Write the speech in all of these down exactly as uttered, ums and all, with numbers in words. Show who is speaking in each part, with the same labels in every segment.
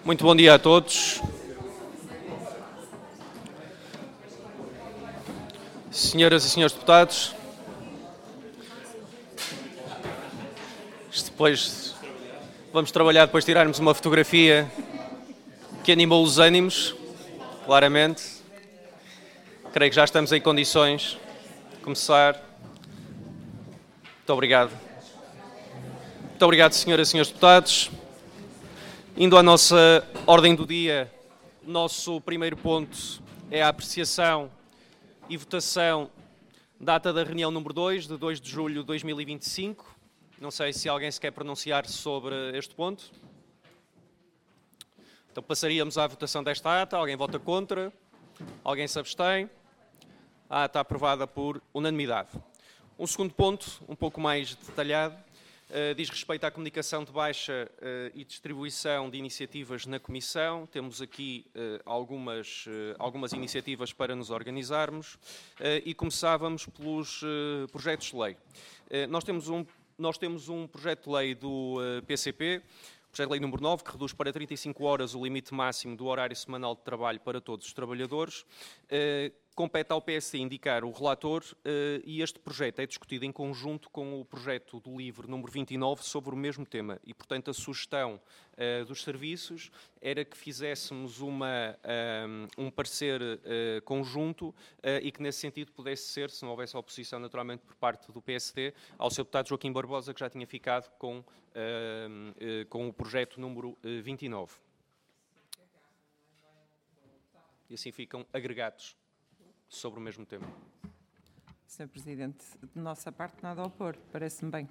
Speaker 1: Muito bom dia a todos. Senhoras e senhores deputados, depois vamos trabalhar depois de tirarmos uma fotografia que animou os ânimos, claramente. Creio que já estamos em condições de começar. Muito obrigado. Muito obrigado, senhoras e senhores deputados. Indo à nossa ordem do dia, o nosso primeiro ponto é a apreciação e votação da ata da reunião número dois, de dois de julho de dois mil e vinte e cinco. Não sei se alguém se quer pronunciar sobre este ponto. Então passaríamos à votação desta ata. Alguém vota contra? Alguém se abstém? A ata aprovada por unanimidade. Um segundo ponto, um pouco mais detalhado, Uh, diz respeito à comunicação de baixa uh, e distribuição de iniciativas na Comissão. Temos aqui uh, algumas, uh, algumas iniciativas para nos organizarmos uh, e começávamos pelos uh, projetos de lei. Uh, nós, temos um, nós temos um projeto de lei do uh, P C P, projeto de lei número nove, que reduz para trinta e cinco horas o limite máximo do horário semanal de trabalho para todos os trabalhadores. Uh, Compete ao P S C indicar o relator uh, e este projeto é discutido em conjunto com o projeto do livro número vinte e nove sobre o mesmo tema. E, portanto, a sugestão uh, dos serviços era que fizéssemos uma, um, um parecer uh, conjunto uh, e que, nesse sentido, pudesse ser, se não houvesse oposição, naturalmente, por parte do P S D, ao seu deputado Joaquim Barbosa, que já tinha ficado com, uh, uh, com o projeto número uh, vinte e nove. E assim ficam agregados sobre o mesmo tema.
Speaker 2: senhor Presidente, de nossa parte nada a opor, parece-me bem.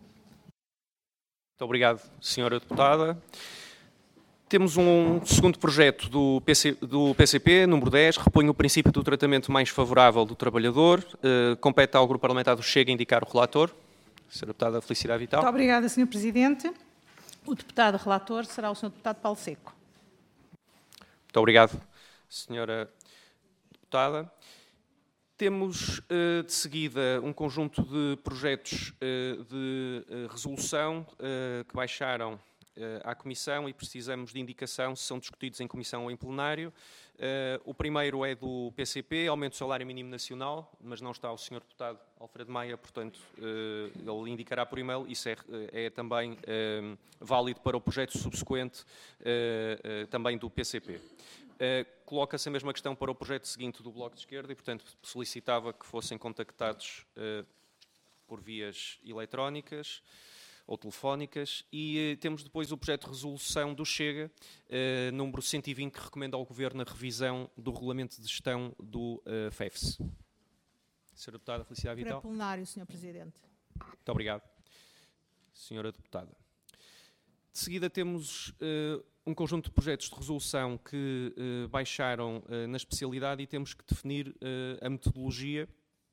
Speaker 1: Muito obrigado, senhora Deputada. Temos um segundo projeto do, P C, do P C P, número dez, repõe o princípio do tratamento mais favorável do trabalhador. Uh, compete ao Grupo Parlamentar do Chega indicar o relator. senhora Deputada Felicidade Vital.
Speaker 3: Muito obrigada, senhor Presidente. O deputado relator será o senhor Deputado Paulo Seco.
Speaker 1: Muito obrigado, senhora Deputada. Temos, uh, de seguida, um conjunto de projetos uh, de uh, resolução uh, que baixaram uh, à Comissão e precisamos de indicação se são discutidos em Comissão ou em plenário. Uh, o primeiro é do P C P, aumento do salário mínimo nacional, mas não está o senhor Deputado Alfredo Maia, portanto, uh, ele indicará por e-mail. Isso é, é também uh, válido para o projeto subsequente uh, uh, também do P C P. Uh, Coloca-se a mesma questão para o projeto seguinte do Bloco de Esquerda e, portanto, solicitava que fossem contactados uh, por vias eletrónicas ou telefónicas. E uh, temos depois o projeto de resolução do Chega, uh, número cento e vinte, que recomenda ao Governo a revisão do Regulamento de Gestão do uh, F E F S. senhora Deputada Felicidade Vital.
Speaker 3: Para plenário, senhor Presidente.
Speaker 1: Muito obrigado, senhora Deputada. De seguida temos uh, um conjunto de projetos de resolução que uh, baixaram uh, na especialidade e temos que definir uh, a metodologia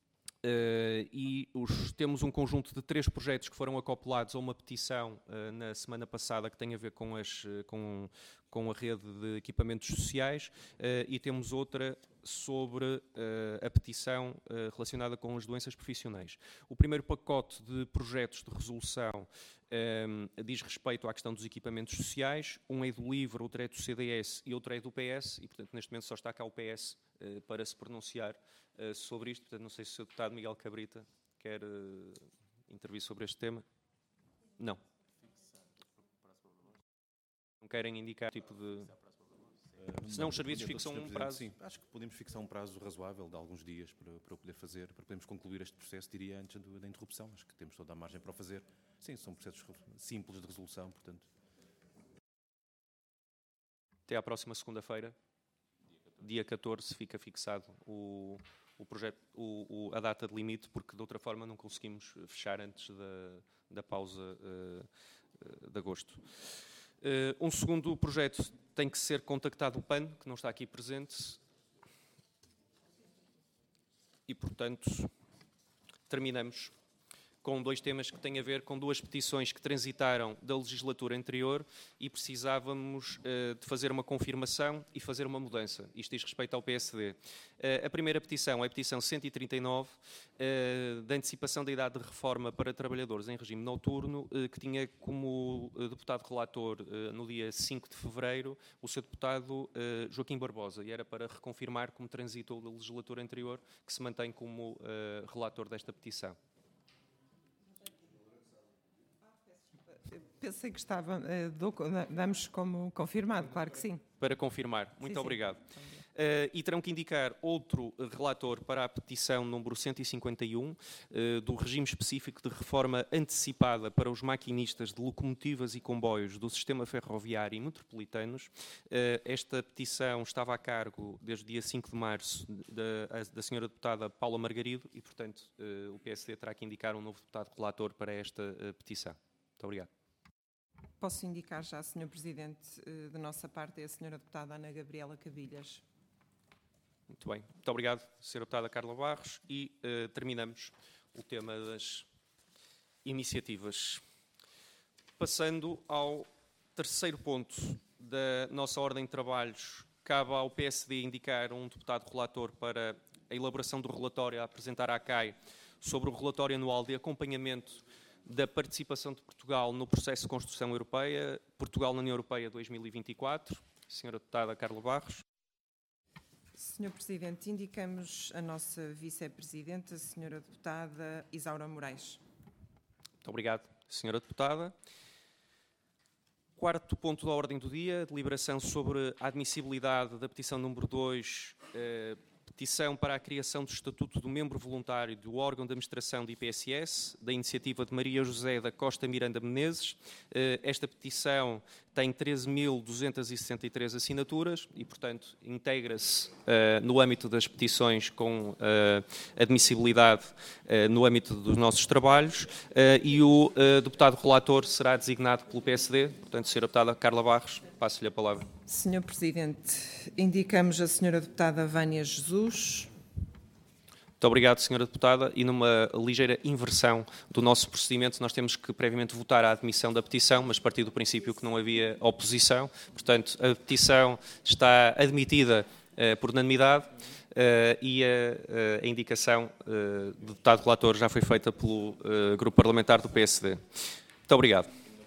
Speaker 1: uh, e os, temos um conjunto de três projetos que foram acoplados a uma petição uh, na semana passada que tem a ver com, as, uh, com, com a rede de equipamentos sociais uh, e temos outra sobre uh, a petição uh, relacionada com as doenças profissionais. O primeiro pacote de projetos de resolução Um, diz respeito à questão dos equipamentos sociais. Um é do LIVRE, outro é do C D S e outro é do P S, e, portanto, neste momento só está cá o P S uh, para se pronunciar uh, sobre isto. Portanto, não sei se o senhor Deputado Miguel Cabrita quer uh, intervir sobre este tema. Não. Não querem indicar tipo de... Se não, os serviços fixam um prazo.
Speaker 4: Sim, acho que podemos fixar um prazo razoável de alguns dias para, para o poder fazer, para podermos concluir este processo, diria, antes da interrupção. Acho que temos toda a margem para o fazer. Sim, são processos simples de resolução, portanto.
Speaker 1: Até à próxima segunda-feira, dia catorze, fica fixado o, o projeto, o, o, a data de limite, porque de outra forma não conseguimos fechar antes da, da pausa uh, de agosto. Uh, um segundo projeto tem que ser contactado o P A N, que não está aqui presente. E, portanto, terminamos com dois temas que têm a ver com duas petições que transitaram da legislatura anterior e precisávamos uh, de fazer uma confirmação e fazer uma mudança. Isto diz respeito ao P S D. Uh, a primeira petição é a petição cento e trinta e nove, uh, da antecipação da idade de reforma para trabalhadores em regime noturno, uh, que tinha como uh, deputado relator uh, no dia cinco de fevereiro o seu deputado uh, Joaquim Barbosa, e era para reconfirmar, como transitou da legislatura anterior, que se mantém como uh, relator desta petição.
Speaker 2: Pensei que estava, eh, dou- damos como confirmado, claro que sim.
Speaker 1: Para confirmar. Muito
Speaker 2: Sim, sim.
Speaker 1: obrigado. Uh, e terão que indicar outro relator para a petição número cento e cinquenta e um, uh, do regime específico de reforma antecipada para os maquinistas de locomotivas e comboios do sistema ferroviário e metropolitanos. Uh, esta petição estava a cargo, desde o dia cinco de março, da, da senhora deputada Paula Margarido e, portanto, uh, o P S D terá que indicar um novo deputado relator para esta uh, petição. Muito obrigado.
Speaker 2: Posso indicar já, senhor Presidente, eh, da nossa parte, é a senhora deputada Ana Gabriela Cabilhas.
Speaker 1: Muito bem. Muito obrigado, senhora deputada Carla Barros. E uh, terminamos o tema das iniciativas. Passando ao terceiro ponto da nossa ordem de trabalhos, cabe ao P S D indicar um deputado relator para a elaboração do relatório a apresentar à C A I sobre o relatório anual de acompanhamento da participação de Portugal no processo de construção europeia, Portugal na União Europeia dois mil e vinte e quatro. Senhora deputada Carla Barros.
Speaker 2: senhor Presidente, indicamos a nossa Vice-Presidente, a senhora deputada Isaura Moraes.
Speaker 1: Muito obrigado, senhora deputada. Quarto ponto da ordem do dia, deliberação sobre a admissibilidade da petição número dois, eh, petição para a criação do Estatuto do Membro Voluntário do órgão de administração de I P S S, da iniciativa de Maria José da Costa Miranda Menezes. Eh, esta petição tem treze mil duzentas e sessenta e três assinaturas e, portanto, integra-se uh, no âmbito das petições com uh, admissibilidade uh, no âmbito dos nossos trabalhos uh, e o uh, deputado relator será designado pelo P S D. Portanto, senhora deputada Carla Barros, passo-lhe a palavra.
Speaker 2: senhor Presidente, indicamos a senhora deputada Vânia Jesus.
Speaker 1: Muito obrigado, senhora deputada. E numa ligeira inversão do nosso procedimento, nós temos que previamente votar a admissão da petição, mas a partir do princípio que não havia oposição. Portanto, a petição está admitida uh, por unanimidade uh, e a, a indicação uh, do deputado relator já foi feita pelo uh, grupo parlamentar do P S D. Muito obrigado.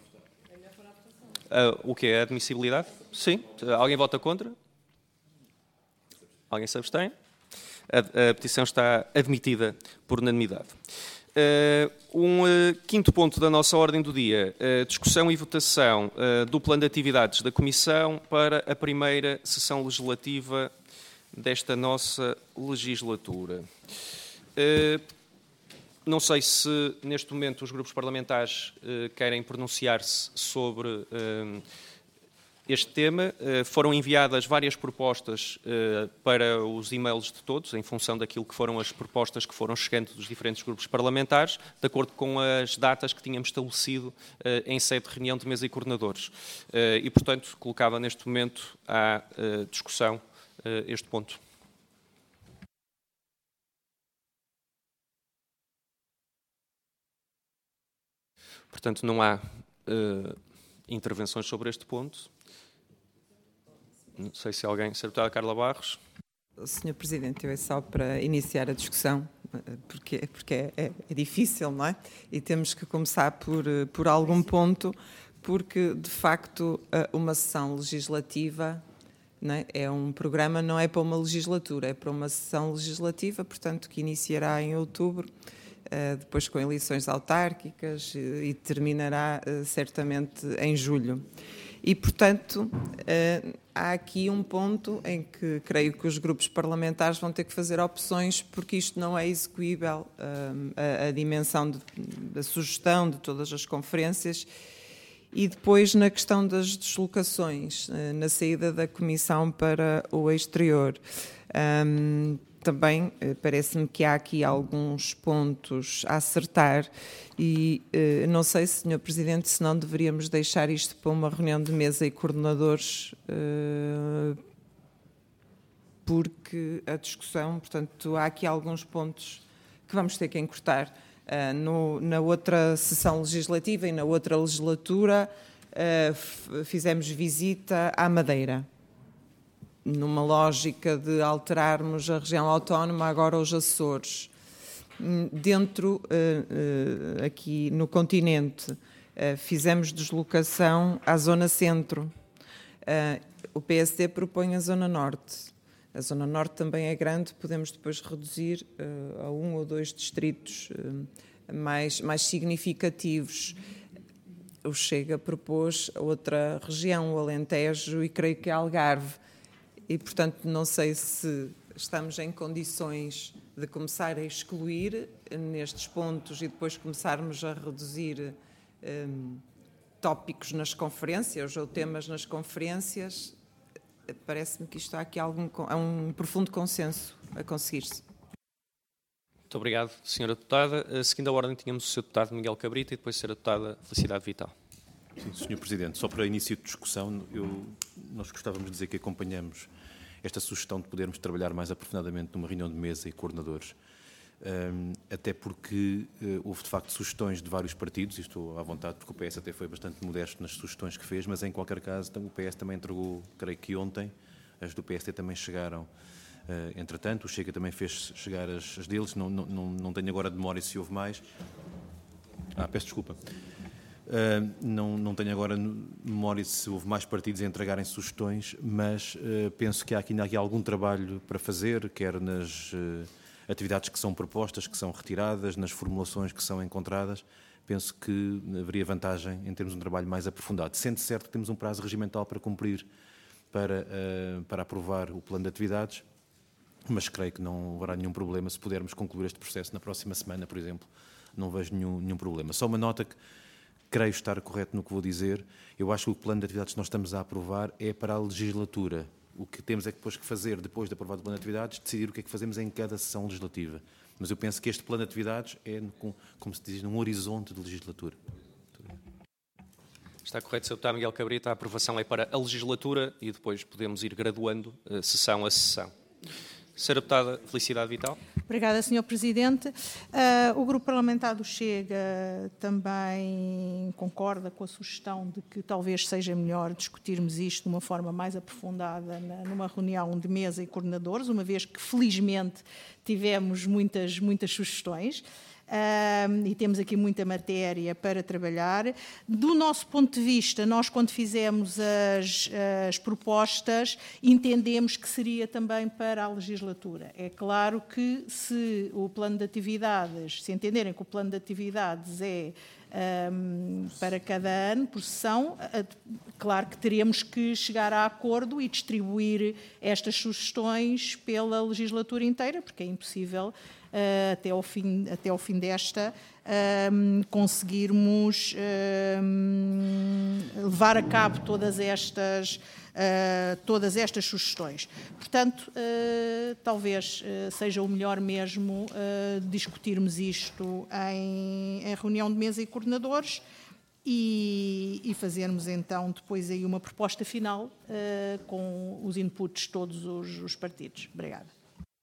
Speaker 1: Uh, o que é a admissibilidade? Sim. Alguém vota contra? Alguém se abstém? A, a petição está admitida por unanimidade. Uh, um uh, quinto ponto da nossa ordem do dia, uh, discussão e votação uh, do plano de atividades da Comissão para a primeira sessão legislativa desta nossa legislatura. Uh, não sei se neste momento os grupos parlamentares uh, querem pronunciar-se sobre uh, este tema. Uh, foram enviadas várias propostas uh, para os e-mails de todos, em função daquilo que foram as propostas que foram chegando dos diferentes grupos parlamentares, de acordo com as datas que tínhamos estabelecido uh, em sede de reunião de mesa e coordenadores. Uh, e, portanto, colocava neste momento à uh, discussão uh, este ponto. Portanto, não há uh, intervenções sobre este ponto. Não sei se alguém... Senhora deputada Carla Barros.
Speaker 2: senhor Presidente, eu é só para iniciar a discussão, porque, porque é, é, é difícil, não é? E temos que começar por, por algum ponto, porque, de facto, uma sessão legislativa, não é? É um programa, não é para uma legislatura, é para uma sessão legislativa, portanto, que iniciará em outubro, depois com eleições autárquicas e terminará certamente em julho. E, portanto, há aqui um ponto em que creio que os grupos parlamentares vão ter que fazer opções, porque isto não é execuível, a, a dimensão de, da sugestão de todas as conferências. E depois, na questão das deslocações, na saída da Comissão para o exterior. Um, Também parece-me que há aqui alguns pontos a acertar e eh, não sei, senhor Presidente, se não deveríamos deixar isto para uma reunião de mesa e coordenadores, eh, porque a discussão, portanto, há aqui alguns pontos que vamos ter que encurtar Uh, no, na outra sessão legislativa e na outra legislatura uh, fizemos visita à Madeira, numa lógica de alterarmos a região autónoma agora aos Açores. Dentro, uh, uh, aqui no continente, uh, fizemos deslocação à zona centro. Uh, o P S D propõe a zona norte. A zona norte também é grande, podemos depois reduzir uh, a um ou dois distritos uh, mais, mais significativos. O Chega propôs outra região, o Alentejo, e creio que é Algarve. E, portanto, não sei se estamos em condições de começar a excluir nestes pontos e depois começarmos a reduzir um, tópicos nas conferências ou temas nas conferências. Parece-me que isto há aqui algum, há um profundo consenso a conseguir-se.
Speaker 1: Muito obrigado, senhora Deputada. Seguindo a ordem, tínhamos o senhor Deputado Miguel Cabrita e depois a senhora Deputada Felicidade Vital.
Speaker 4: Sim, senhor Presidente, só para início de discussão, eu, nós gostávamos de dizer que acompanhamos esta sugestão de podermos trabalhar mais aprofundadamente numa reunião de mesa e coordenadores, um, até porque uh, houve de facto sugestões de vários partidos, e estou à vontade porque o P S até foi bastante modesto nas sugestões que fez, mas em qualquer caso o P S também entregou, creio que ontem, as do P S D também chegaram, uh, entretanto, o Chega também fez chegar as, as deles, não, não, não, não tenho agora de memória se houve mais. Ah, peço desculpa. Uh, não, não tenho agora memória se houve mais partidos a entregarem sugestões, mas uh, penso que há aqui, há aqui algum trabalho para fazer, quer nas uh, atividades que são propostas, que são retiradas, nas formulações que são encontradas. Penso que haveria vantagem em termos de um trabalho mais aprofundado. Sendo certo que temos um prazo regimental para cumprir, para, uh, para aprovar o plano de atividades, mas creio que não haverá nenhum problema se pudermos concluir este processo na próxima semana, por exemplo. Não vejo nenhum, nenhum problema. Só uma nota que creio estar correto no que vou dizer. Eu acho que o plano de atividades que nós estamos a aprovar é para a legislatura. O que temos é que depois que fazer, depois de aprovado o plano de atividades, decidir o que é que fazemos em cada sessão legislativa. Mas eu penso que este plano de atividades é, como se diz, num horizonte de legislatura.
Speaker 1: Está correto, senhor Deputado Miguel Cabrita. A aprovação é para a legislatura e depois podemos ir graduando uh, sessão a sessão. senhora Deputada Felicidade Vital.
Speaker 3: Obrigada, senhor Presidente. Uh, o Grupo Parlamentar do Chega também concorda com a sugestão de que talvez seja melhor discutirmos isto de uma forma mais aprofundada na, numa reunião de mesa e coordenadores, uma vez que, felizmente, tivemos muitas, muitas sugestões. Uh, e temos aqui muita matéria para trabalhar. Do nosso ponto de vista, nós quando fizemos as, as propostas, entendemos que seria também para a legislatura. É claro que se o plano de atividades, se entenderem que o plano de atividades é um, para cada ano, por sessão, claro que teríamos que chegar a acordo e distribuir estas sugestões pela legislatura inteira, porque é impossível Uh, até, ao fim, até ao fim desta, um, conseguirmos um, levar a cabo todas estas, uh, todas estas sugestões. Portanto, uh, talvez uh, seja o melhor mesmo uh, discutirmos isto em, em reunião de mesa e coordenadores e, e fazermos então depois aí uma proposta final uh, com os inputs de todos os, os partidos. Obrigada.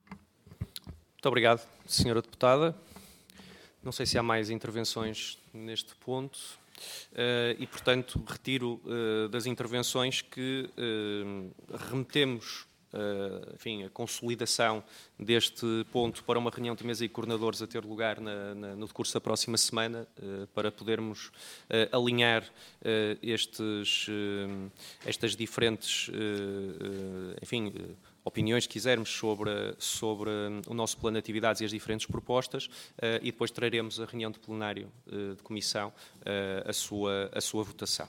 Speaker 1: Muito obrigado, senhora Deputada. Não sei se há mais intervenções neste ponto uh, e, portanto, retiro uh, das intervenções que uh, remetemos uh, enfim, a consolidação deste ponto para uma reunião de mesa e coordenadores a ter lugar na, na, no decurso da próxima semana uh, para podermos uh, alinhar uh, estes, uh, estas diferentes, uh, uh, enfim, uh, opiniões que quisermos sobre, sobre o nosso plano de atividades e as diferentes propostas uh, e depois traremos a reunião de plenário uh, de comissão uh, a, sua, a sua votação.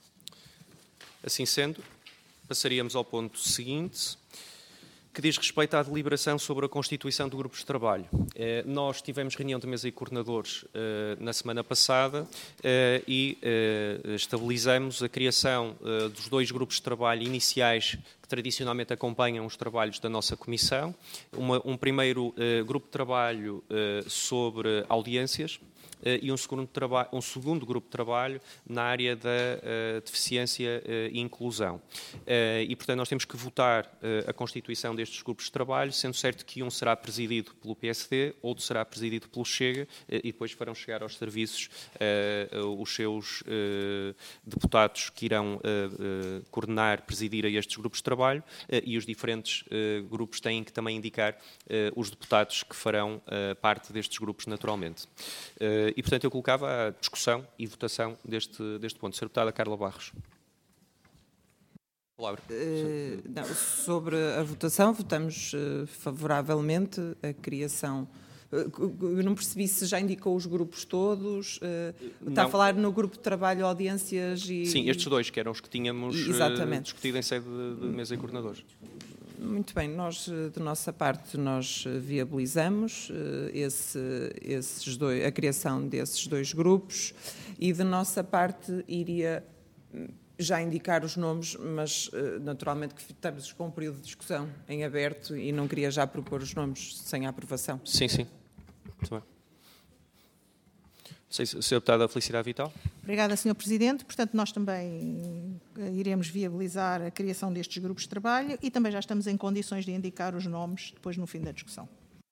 Speaker 1: Assim sendo, passaríamos ao ponto seguinte, que diz respeito à deliberação sobre a constituição do grupo de trabalho. Eh, nós tivemos reunião de mesa e coordenadores eh, na semana passada eh, e eh, estabilizamos a criação eh, dos dois grupos de trabalho iniciais que tradicionalmente acompanham os trabalhos da nossa comissão. Uma, um primeiro eh, grupo de trabalho eh, sobre audiências, e um segundo, um segundo grupo de trabalho na área da uh, deficiência uh, e inclusão. Uh, e, portanto, nós temos que votar uh, a constituição destes grupos de trabalho, sendo certo que um será presidido pelo P S D, outro será presidido pelo Chega, uh, e depois farão chegar aos serviços uh, os seus uh, deputados que irão uh, uh, coordenar, presidir a estes grupos de trabalho, uh, e os diferentes uh, grupos têm que também indicar uh, os deputados que farão uh, parte destes grupos naturalmente. Uh, e, portanto, eu colocava a discussão e votação deste, deste ponto. senhora Deputada Carla Barros. Palavra.
Speaker 2: Uh, não, sobre a votação, votamos uh, favoravelmente a criação. Eu não percebi se já indicou os grupos todos. Uh, está a falar no grupo de trabalho, audiências e...
Speaker 1: Sim, estes dois, que eram os que tínhamos uh, discutido em sede de, de mesa e coordenadores.
Speaker 2: Muito bem, nós, de nossa parte, nós viabilizamos esse, esses dois, a criação desses dois grupos e, de nossa parte, iria já indicar os nomes, mas, naturalmente, que estamos com um período de discussão em aberto e não queria já propor os nomes sem a aprovação.
Speaker 1: Sim, sim. Muito bem. senhora Deputada Felicidade Vital.
Speaker 3: Obrigada, senhor Presidente. Portanto, nós também iremos viabilizar a criação destes grupos de trabalho e também já estamos em condições de indicar os nomes depois no fim da discussão.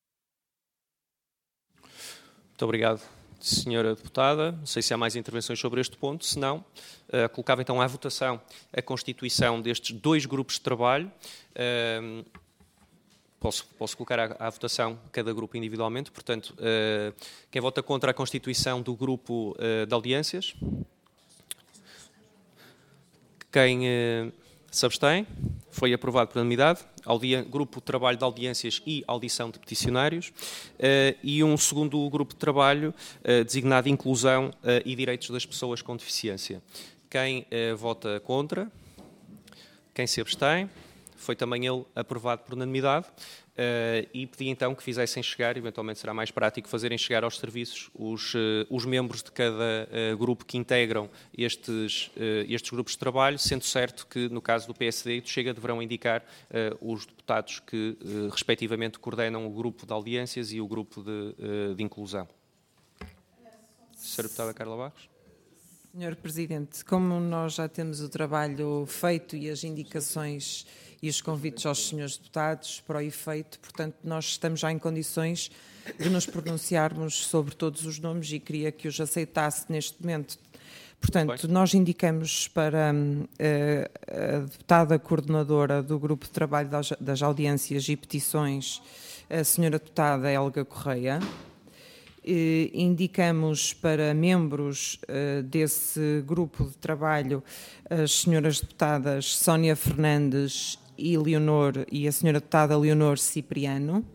Speaker 1: Muito obrigado, senhora Deputada. Não sei se há mais intervenções sobre este ponto. Se não, uh, colocava então à votação a constituição destes dois grupos de trabalho. Uh, Posso, posso colocar à, à votação cada grupo individualmente. Portanto, uh, quem vota contra a constituição do grupo uh, de audiências? Quem uh, se abstém? Foi aprovado por unanimidade. Audi- grupo de trabalho de audiências e audição de peticionários. Uh, e um segundo grupo de trabalho uh, designado Inclusão uh, e Direitos das Pessoas com Deficiência. Quem uh, vota contra? Quem se abstém? Foi também ele aprovado por unanimidade uh, e pedi então que fizessem chegar, eventualmente será mais prático, fazerem chegar aos serviços os, uh, os membros de cada uh, grupo que integram estes, uh, estes grupos de trabalho, sendo certo que no caso do P S D e do Chega deverão indicar uh, os deputados que uh, respectivamente coordenam o grupo de audiências e o grupo de, uh, de inclusão. senhora Deputada Carla Barros.
Speaker 2: senhor Presidente, como nós já temos o trabalho feito e as indicações e os convites aos senhores deputados para o efeito, portanto, nós estamos já em condições de nos pronunciarmos sobre todos os nomes e queria que os aceitasse neste momento. Portanto, nós indicamos para uh, a deputada coordenadora do Grupo de Trabalho das, das Audiências e Petições, a senhora deputada Helga Correia. Uh, indicamos para membros uh, desse grupo de trabalho as senhoras deputadas Sónia Fernandes e Leonor e a senhora deputada Leonor Cipriano.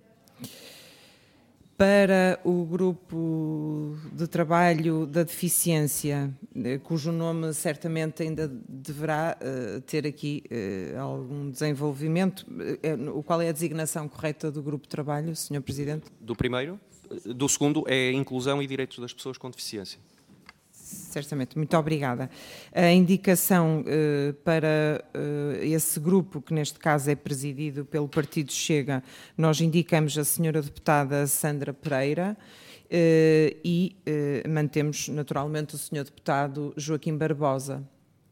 Speaker 2: Para o grupo de trabalho da deficiência, cujo nome certamente ainda deverá uh, ter aqui uh, algum desenvolvimento, uh, qual é a designação correta do grupo de trabalho, senhor Presidente?
Speaker 1: Do primeiro? Do segundo é Inclusão e Direitos das Pessoas com Deficiência.
Speaker 2: Certamente, muito obrigada. A indicação uh, para uh, esse grupo, que neste caso é presidido pelo Partido Chega, nós indicamos a senhora deputada Sandra Pereira uh, e uh, mantemos naturalmente o senhor deputado Joaquim Barbosa.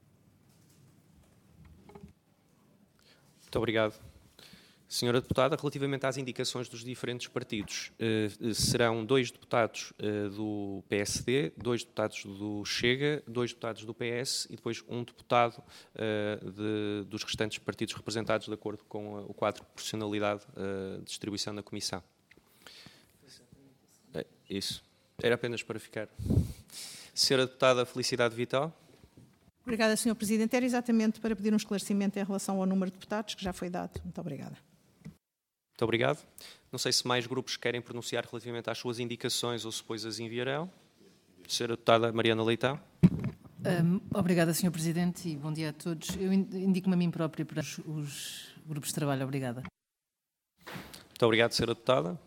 Speaker 1: Muito obrigado. Senhora Deputada, relativamente às indicações dos diferentes partidos, eh, serão dois deputados eh, do P S D, dois deputados do Chega, dois deputados do P S e depois um deputado eh, de, dos restantes partidos representados de acordo com o quadro de proporcionalidade eh, de distribuição da Comissão. É, isso. Era apenas para ficar. Senhora Deputada Felicidade Vital.
Speaker 3: Obrigada, senhor Presidente. Era exatamente para pedir um esclarecimento em relação ao número de deputados, que já foi dado. Muito obrigada.
Speaker 1: Muito obrigado. Não sei se mais grupos querem pronunciar relativamente às suas indicações ou se depois as enviarão. senhora Deputada Mariana Leitão.
Speaker 5: Um, obrigada, senhor Presidente, e bom dia a todos. Eu indico-me a mim própria para os, os grupos de trabalho. Obrigada.
Speaker 1: Muito obrigado, senhora Deputada.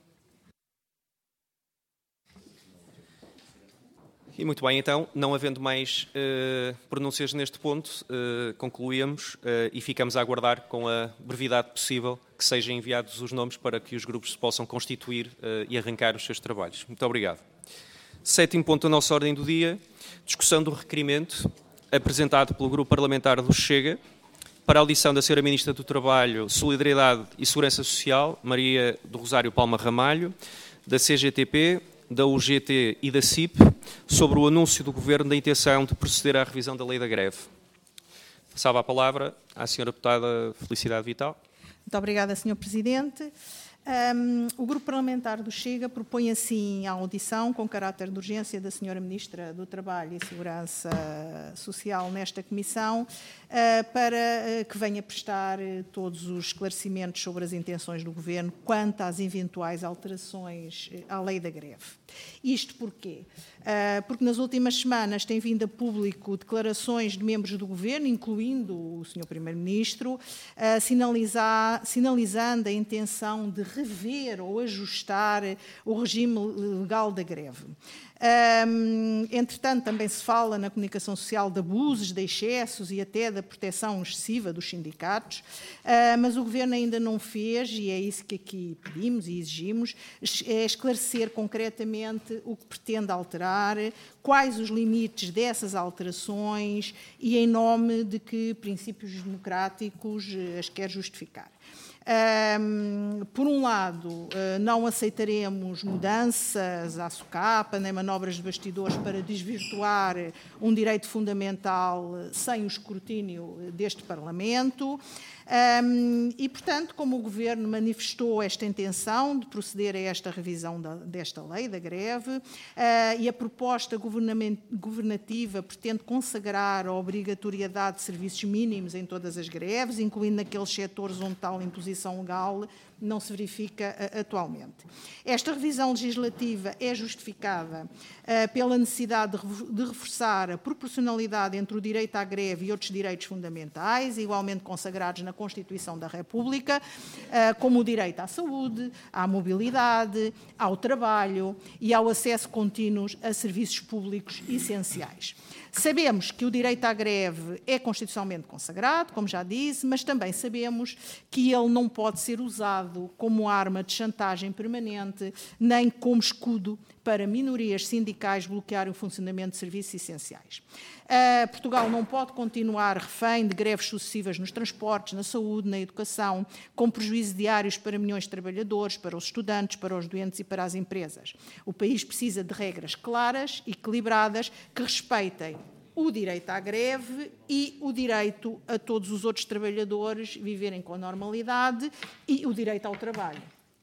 Speaker 1: E muito bem, então, não havendo mais uh, pronúncias neste ponto, uh, concluíamos uh, e ficamos a aguardar com a brevidade possível que sejam enviados os nomes para que os grupos se possam constituir uh, e arrancar os seus trabalhos. Muito obrigado. Sétimo ponto da nossa ordem do dia, discussão do requerimento apresentado pelo Grupo Parlamentar do Chega para a audição da senhora Ministra do Trabalho, Solidariedade e Segurança Social, Maria do Rosário Palma Ramalho, da C G T P, da U G T e da C I P, sobre o anúncio do Governo da intenção de proceder à revisão da lei da greve. Passava a palavra à senhora deputada Felicidade Vital.
Speaker 3: Muito obrigada, senhor Presidente. Um, o Grupo Parlamentar do Chega propõe assim a audição com caráter de urgência da senhora Ministra do Trabalho e Segurança Social nesta Comissão uh, para uh, que venha prestar uh, todos os esclarecimentos sobre as intenções do Governo quanto às eventuais alterações uh, à lei da greve. Isto porquê? Uh, porque nas últimas semanas tem vindo a público declarações de membros do Governo, incluindo o senhor Primeiro-Ministro, uh, sinalizar, sinalizando a intenção de rever ou ajustar o regime legal da greve. Um, entretanto, também se fala na comunicação social de abusos, de excessos e até da proteção excessiva dos sindicatos, uh, mas o Governo ainda não fez, e é isso que aqui pedimos e exigimos, é esclarecer concretamente o que pretende alterar, quais os limites dessas alterações e em nome de que princípios democráticos as quer justificar. Um, por um lado, uh, não aceitaremos mudanças à socapa, nem manobras de bastidores para desvirtuar um direito fundamental sem o escrutínio deste Parlamento. Um, e, portanto, como o Governo manifestou esta intenção de proceder a esta revisão da, desta lei da greve uh, e a proposta governativa pretende consagrar a obrigatoriedade de serviços mínimos em todas as greves, incluindo naqueles setores onde tal imposição legal não se verifica uh, atualmente. Esta revisão legislativa é justificada uh, pela necessidade de, de reforçar a proporcionalidade entre o direito à greve e outros direitos fundamentais, igualmente consagrados na Constituição da República, uh, como o direito à saúde, à mobilidade, ao trabalho e ao acesso contínuo a serviços públicos essenciais. Sabemos que o direito à greve é constitucionalmente consagrado, como já disse, mas também sabemos que ele não pode ser usado como arma de chantagem permanente, nem como escudo para minorias sindicais bloquearem o funcionamento de serviços essenciais. Uh, Portugal não pode continuar refém de greves sucessivas nos transportes, na saúde, na educação, com prejuízos diários para milhões de trabalhadores, para os estudantes, para os doentes e para as empresas. O país precisa de regras claras, equilibradas, que respeitem o direito à greve e o direito a todos os outros trabalhadores viverem com normalidade e o direito ao trabalho.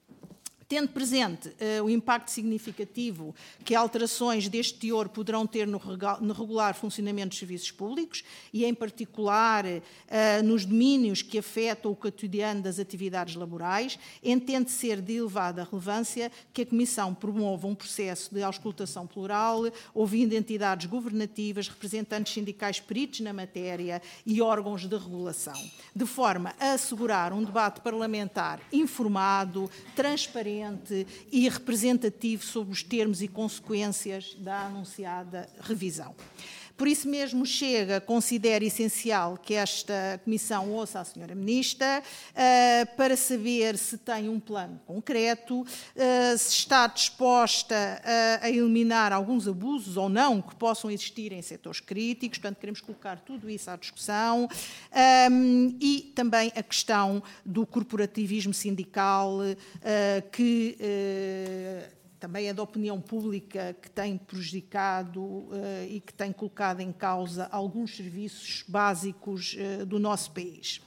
Speaker 3: Tendo presente uh, o impacto significativo que alterações deste teor poderão ter no, no regular funcionamento dos serviços públicos e, em particular, uh, nos domínios que afetam o cotidiano das atividades laborais, entende ser de elevada relevância que a Comissão promova um processo de auscultação plural, ouvindo entidades governativas, representantes sindicais peritos na matéria e órgãos de regulação, de forma a assegurar um debate parlamentar informado, transparente e representativo sobre os termos e consequências da anunciada revisão. Por isso mesmo, Chega considera essencial que esta Comissão ouça a senhora Ministra uh, para saber se tem um plano concreto, uh, se está disposta uh, a eliminar alguns abusos ou não que possam existir em setores críticos. Portanto, queremos colocar tudo isso à discussão um, e também a questão do corporativismo sindical uh, que... Uh, também é da opinião pública que tem prejudicado uh, e que tem colocado em causa alguns serviços básicos uh, do nosso país.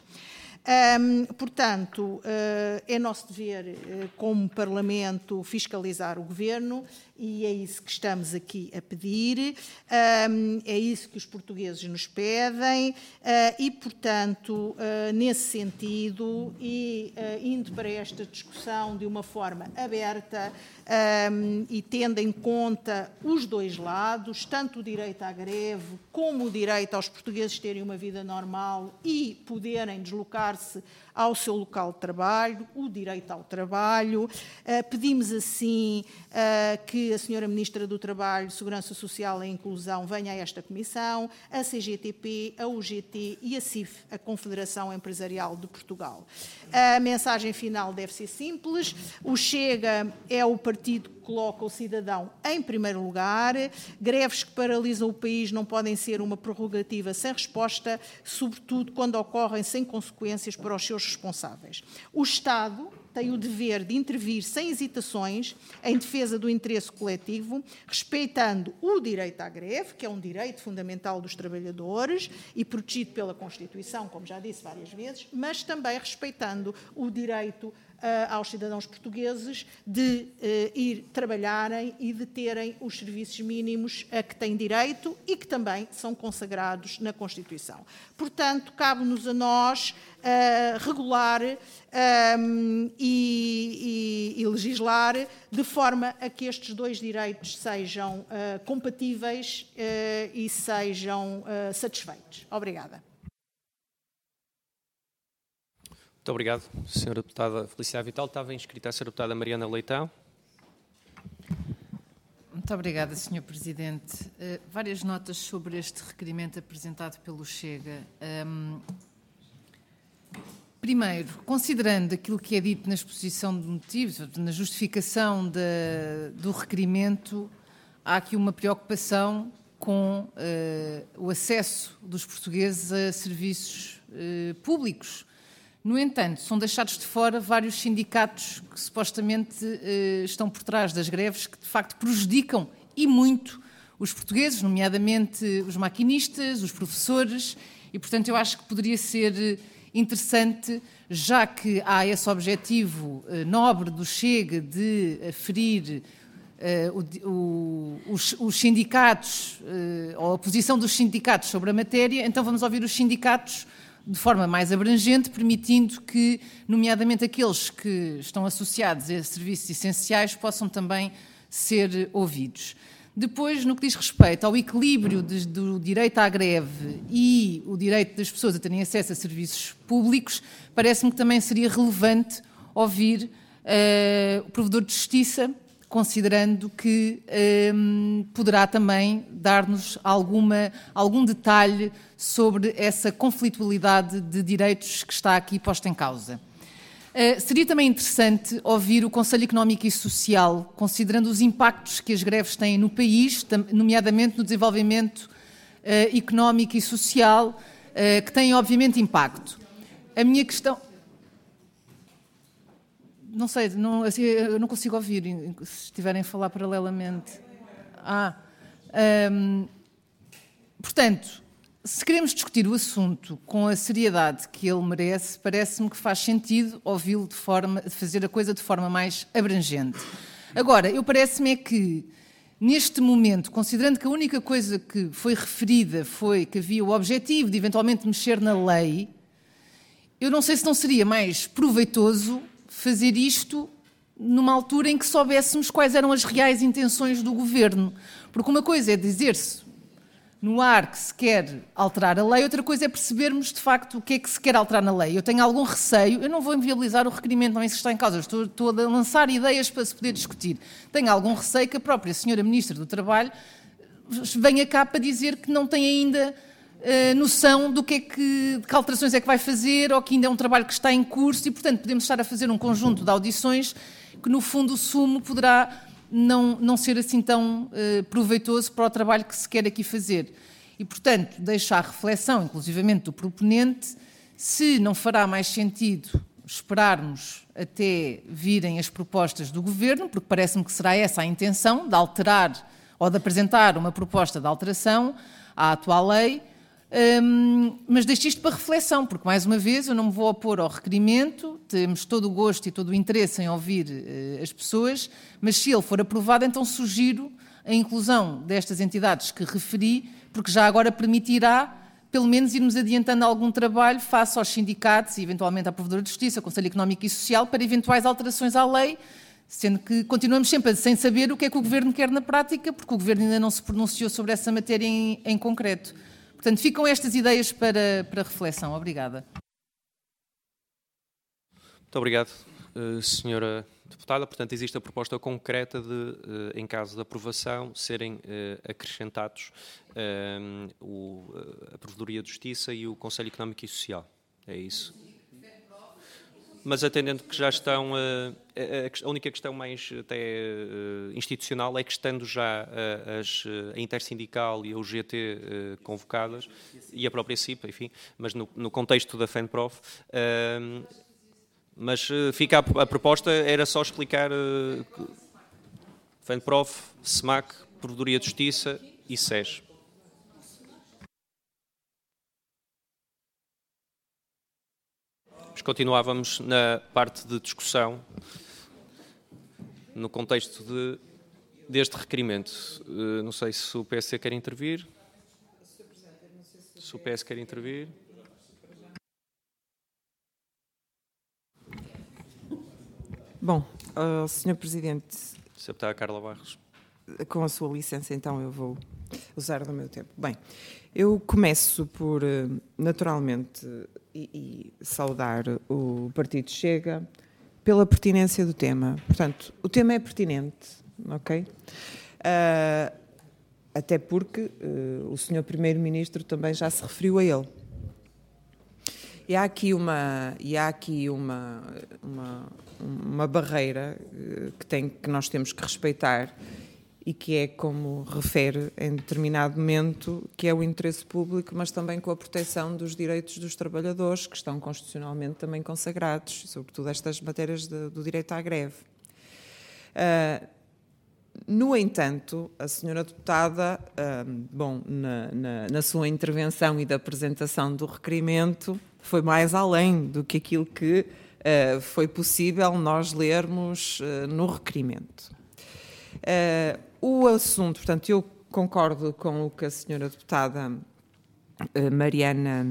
Speaker 3: Um, portanto, uh, é nosso dever, uh, como Parlamento, fiscalizar o Governo e é isso que estamos aqui a pedir, um, é isso que os portugueses nos pedem uh, e, portanto, uh, nesse sentido e uh, indo para esta discussão de uma forma aberta um, e tendo em conta os dois lados, tanto o direito à greve como o direito aos portugueses terem uma vida normal e poderem deslocar-se ao seu local de trabalho, o direito ao trabalho. Uh, pedimos, assim, uh, que que a senhora Ministra do Trabalho, Segurança Social e Inclusão venha a esta Comissão, a C G T P, a U G T e a C I F, a Confederação Empresarial de Portugal. A mensagem final deve ser simples. O Chega é o partido que coloca o cidadão em primeiro lugar. Greves que paralisam o país não podem ser uma prerrogativa sem resposta, sobretudo quando ocorrem sem consequências para os seus responsáveis. O Estado tem o dever de intervir sem hesitações em defesa do interesse coletivo, respeitando o direito à greve, que é um direito fundamental dos trabalhadores e protegido pela Constituição, como já disse várias vezes, mas também respeitando o direito Uh, aos cidadãos portugueses de uh, ir trabalharem e de terem os serviços mínimos a que têm direito e que também são consagrados na Constituição. Portanto, cabe-nos a nós uh, regular um, e, e, e legislar de forma a que estes dois direitos sejam uh, compatíveis uh, e sejam uh, satisfeitos. Obrigada.
Speaker 1: Muito obrigado, senhora Deputada Feliciana Vital. Estava inscrita a senhora Deputada Mariana Leitão.
Speaker 5: Muito obrigada, senhor Presidente. Uh, várias notas sobre este requerimento apresentado pelo Chega. Um, primeiro, considerando aquilo que é dito na exposição de motivos, na justificação de, do requerimento, há aqui uma preocupação com uh, o acesso dos portugueses a serviços uh, públicos. No entanto, são deixados de fora vários sindicatos que supostamente eh, estão por trás das greves, que de facto prejudicam e muito os portugueses, nomeadamente os maquinistas, os professores, e portanto eu acho que poderia ser interessante, já que há esse objetivo eh, nobre do Chega de aferir eh, o, o, os, os sindicatos, eh, ou a posição dos sindicatos sobre a matéria, então vamos ouvir os sindicatos de forma mais abrangente, permitindo que, nomeadamente aqueles que estão associados a serviços essenciais, possam também ser ouvidos. Depois, no que diz respeito ao equilíbrio de, do direito à greve e o direito das pessoas a terem acesso a serviços públicos, parece-me que também seria relevante ouvir uh, o Provedor de Justiça, considerando que um, poderá também dar-nos alguma, algum detalhe sobre essa conflitualidade de direitos que está aqui posta em causa. Uh, seria também interessante ouvir o Conselho Económico e Social, considerando os impactos que as greves têm no país, nomeadamente no desenvolvimento uh, económico e social, uh, que têm obviamente impacto. A minha questão... Não sei, não, assim, eu não consigo ouvir se estiverem a falar paralelamente. Ah, hum, portanto, se queremos discutir o assunto com a seriedade que ele merece, parece-me que faz sentido ouvi-lo de forma, de fazer a coisa de forma mais abrangente. Agora, eu parece-me é que, neste momento, considerando que a única coisa que foi referida foi que havia o objetivo de eventualmente mexer na lei, eu não sei se não seria mais proveitoso fazer isto numa altura em que soubéssemos quais eram as reais intenções do Governo. Porque uma coisa é dizer-se no ar que se quer alterar a lei, outra coisa é percebermos, de facto, o que é que se quer alterar na lei. Eu tenho algum receio, eu não vou inviabilizar o requerimento, não é isso que está em causa, eu estou, estou a lançar ideias para se poder discutir. Tenho algum receio que a própria senhora Ministra do Trabalho venha cá para dizer que não tem ainda Uh, noção do que é que, de que alterações é que vai fazer, ou que ainda é um trabalho que está em curso e, portanto, podemos estar a fazer um conjunto de audições que, no fundo, o sumo poderá não, não ser assim tão uh, proveitoso para o trabalho que se quer aqui fazer. E, portanto, deixo à reflexão, inclusivamente do proponente, se não fará mais sentido esperarmos até virem as propostas do Governo, porque parece-me que será essa a intenção, de alterar ou de apresentar uma proposta de alteração à atual lei. Um, mas deixo isto para reflexão, porque, mais uma vez, eu não me vou opor ao requerimento, temos todo o gosto e todo o interesse em ouvir uh, as pessoas, mas se ele for aprovado, então sugiro a inclusão destas entidades que referi, porque já agora permitirá, pelo menos, irmos adiantando algum trabalho face aos sindicatos e, eventualmente, à Provedora de Justiça, ao Conselho Económico e Social, para eventuais alterações à lei, sendo que continuamos sempre sem saber o que é que o Governo quer na prática, porque o Governo ainda não se pronunciou sobre essa matéria em, em concreto. Portanto, ficam estas ideias para, para reflexão. Obrigada.
Speaker 1: Muito obrigado. uh, senhora Deputada. Portanto, existe a proposta concreta de, uh, em caso de aprovação, serem uh, acrescentados uh, o, uh, a Provedoria de Justiça e o Conselho Económico e Social. É isso. Mas atendendo que já estão, uh, a, a única questão mais até uh, institucional é que estando já uh, as, a Intersindical e a U G T uh, convocadas, e a própria C I P, enfim, mas no, no contexto da FENPROF, uh, mas uh, fica a, a proposta, era só explicar uh, FENPROF, SEMAC, Provedoria de Justiça e S E S. Continuávamos na parte de discussão, no contexto de, deste requerimento. Uh, não sei se o P S C quer intervir. Se o P S quer intervir.
Speaker 2: Bom, uh, senhor Presidente,
Speaker 1: Se a Carla Barros.
Speaker 2: Com a sua licença, então, eu vou usar do meu tempo. Bem, eu começo por, naturalmente, e, e saudar o Partido Chega pela pertinência do tema. Portanto, o tema é pertinente, ok? Uh, até porque uh, o senhor Primeiro-Ministro também já se referiu a ele. E há aqui uma, e há aqui uma, uma, uma barreira que, tem, que nós temos que respeitar e que é, como refere em determinado momento, que é o interesse público, mas também com a proteção dos direitos dos trabalhadores, que estão constitucionalmente também consagrados, sobretudo estas matérias de, do direito à greve. Uh, no entanto, a senhora deputada, uh, bom, na, na, na sua intervenção e da apresentação do requerimento, foi mais além do que aquilo que uh, foi possível nós lermos uh, no requerimento. Uh, o assunto, portanto, eu concordo com o que a senhora deputada uh, Mariana,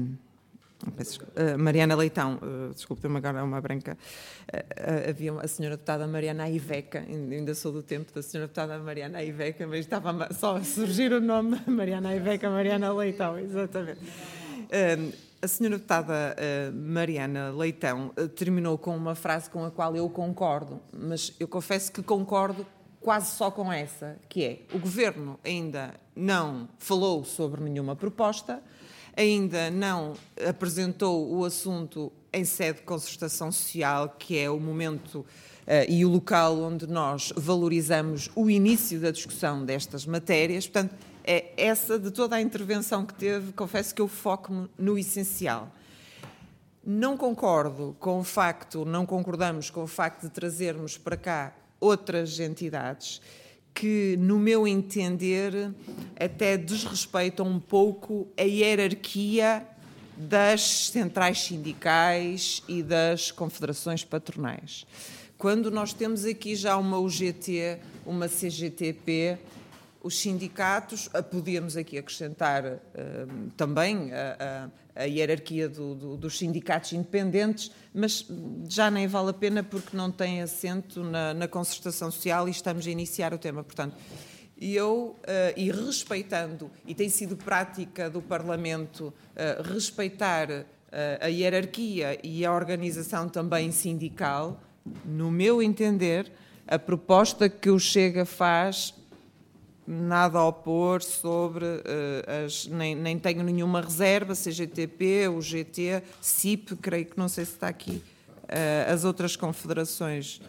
Speaker 2: uh, Mariana Leitão, uh, desculpe-me agora uma branca, uh, uh, havia a senhora deputada Mariana Aiveca, ainda sou do tempo da senhora deputada Mariana Aiveca, mas estava só a surgir o nome Mariana Aiveca, Mariana Leitão, exatamente. Uh, A senhora deputada uh, Mariana Leitão uh, terminou com uma frase com a qual eu concordo, mas eu confesso que concordo quase só com essa, que é: o Governo ainda não falou sobre nenhuma proposta, ainda não apresentou o assunto em sede de concertação social, que é o momento uh, e o local onde nós valorizamos o início da discussão destas matérias. Portanto, é essa de toda a intervenção que teve, confesso que eu foco-me no essencial. Não concordo com o facto, não concordamos com o facto de trazermos para cá outras entidades que, no meu entender, até desrespeitam um pouco a hierarquia das centrais sindicais e das confederações patronais. Quando nós temos aqui já uma U G T, uma C G T P, os sindicatos, podíamos aqui acrescentar uh, também a, a, a hierarquia do, do, dos sindicatos independentes, mas já nem vale a pena porque não tem assento na, na concertação social e estamos a iniciar o tema. Portanto, eu, uh, e respeitando, e tem sido prática do Parlamento, uh, respeitar uh, a hierarquia e a organização também sindical, no meu entender, a proposta que o Chega faz, nada a opor sobre, uh, as, nem, nem tenho nenhuma reserva, C G T P, U G T, C I P, creio que não sei se está aqui, uh, as outras confederações.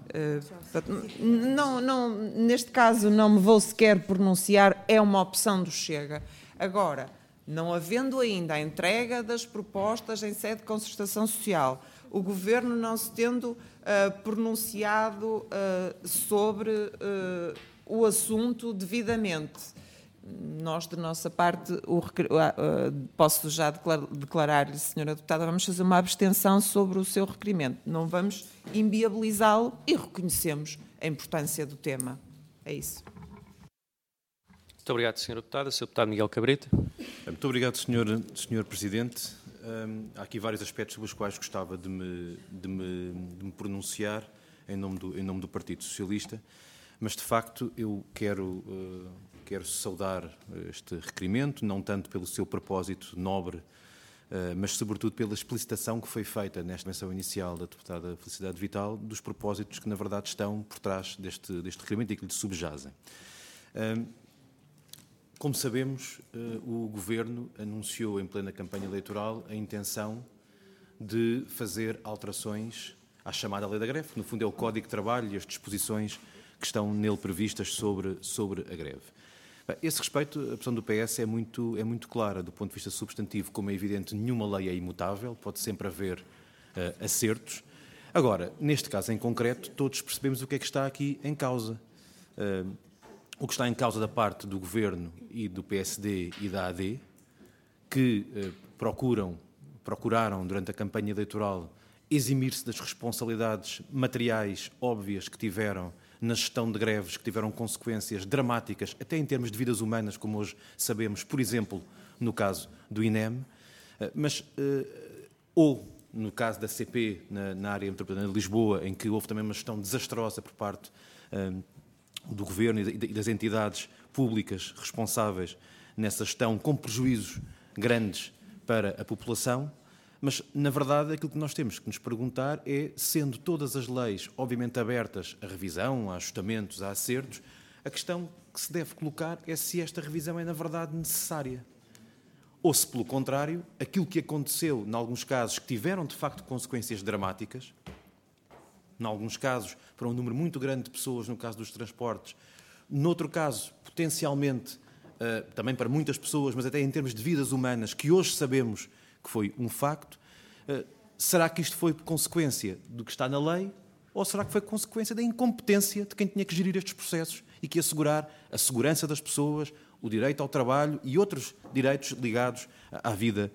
Speaker 2: Uh, não, não, neste caso não me vou sequer pronunciar, é uma opção do Chega. Agora, não havendo ainda a entrega das propostas em sede de concertação social, o Governo não se tendo uh, pronunciado uh, sobre uh, o assunto devidamente, nós, de nossa parte, o, uh, uh, posso já declarar, declarar, senhora deputada, vamos fazer uma abstenção sobre o seu requerimento. Não vamos inviabilizá-lo e reconhecemos a importância do tema. É isso.
Speaker 1: Muito obrigado, senhora deputada. senhor deputado Miguel Cabrita.
Speaker 4: Muito obrigado, senhor, senhor Presidente. Um, há aqui vários aspectos sobre os quais gostava de me, de me, de me pronunciar em nome, do, em nome do Partido Socialista, mas, de facto, eu quero, uh, quero saudar este requerimento, não tanto pelo seu propósito nobre mas sobretudo pela explicitação que foi feita nesta menção inicial da deputada Felicidade Vital dos propósitos que, na verdade, estão por trás deste, deste requerimento e que lhe subjazem. Como sabemos, o Governo anunciou em plena campanha eleitoral a intenção de fazer alterações à chamada Lei da Greve, que no fundo é o Código de Trabalho e as disposições que estão nele previstas sobre, sobre a greve. Bem, esse respeito, a posição do P S é muito, é muito clara do ponto de vista substantivo. Como é evidente, nenhuma lei é imutável, pode sempre haver uh, acertos. Agora, neste caso em concreto, todos percebemos o que é que está aqui em causa. Uh, o que está em causa da parte do Governo e do P S D e da A D, que uh, procuram, procuraram, durante a campanha eleitoral, eximir-se das responsabilidades materiais óbvias que tiveram na gestão de greves, que tiveram consequências dramáticas, até em termos de vidas humanas, como hoje sabemos, por exemplo, no caso do INEM, mas, ou no caso da C P, na, na área metropolitana de Lisboa, em que houve também uma gestão desastrosa por parte um, do Governo e das entidades públicas responsáveis nessa gestão, com prejuízos grandes para a população. Mas, na verdade, aquilo que nós temos que nos perguntar é, sendo todas as leis, obviamente, abertas à revisão, a ajustamentos, a acertos, a questão que se deve colocar é se esta revisão é, na verdade, necessária. Ou se, pelo contrário, aquilo que aconteceu, em alguns casos, que tiveram, de facto, consequências dramáticas, em alguns casos, para um número muito grande de pessoas, no caso dos transportes, noutro caso, potencialmente, também para muitas pessoas, mas até em termos de vidas humanas, que hoje sabemos que foi um facto, será que isto foi consequência do que está na lei ou será que foi consequência da incompetência de quem tinha que gerir estes processos e que assegurar a segurança das pessoas, o direito ao trabalho e outros direitos ligados à vida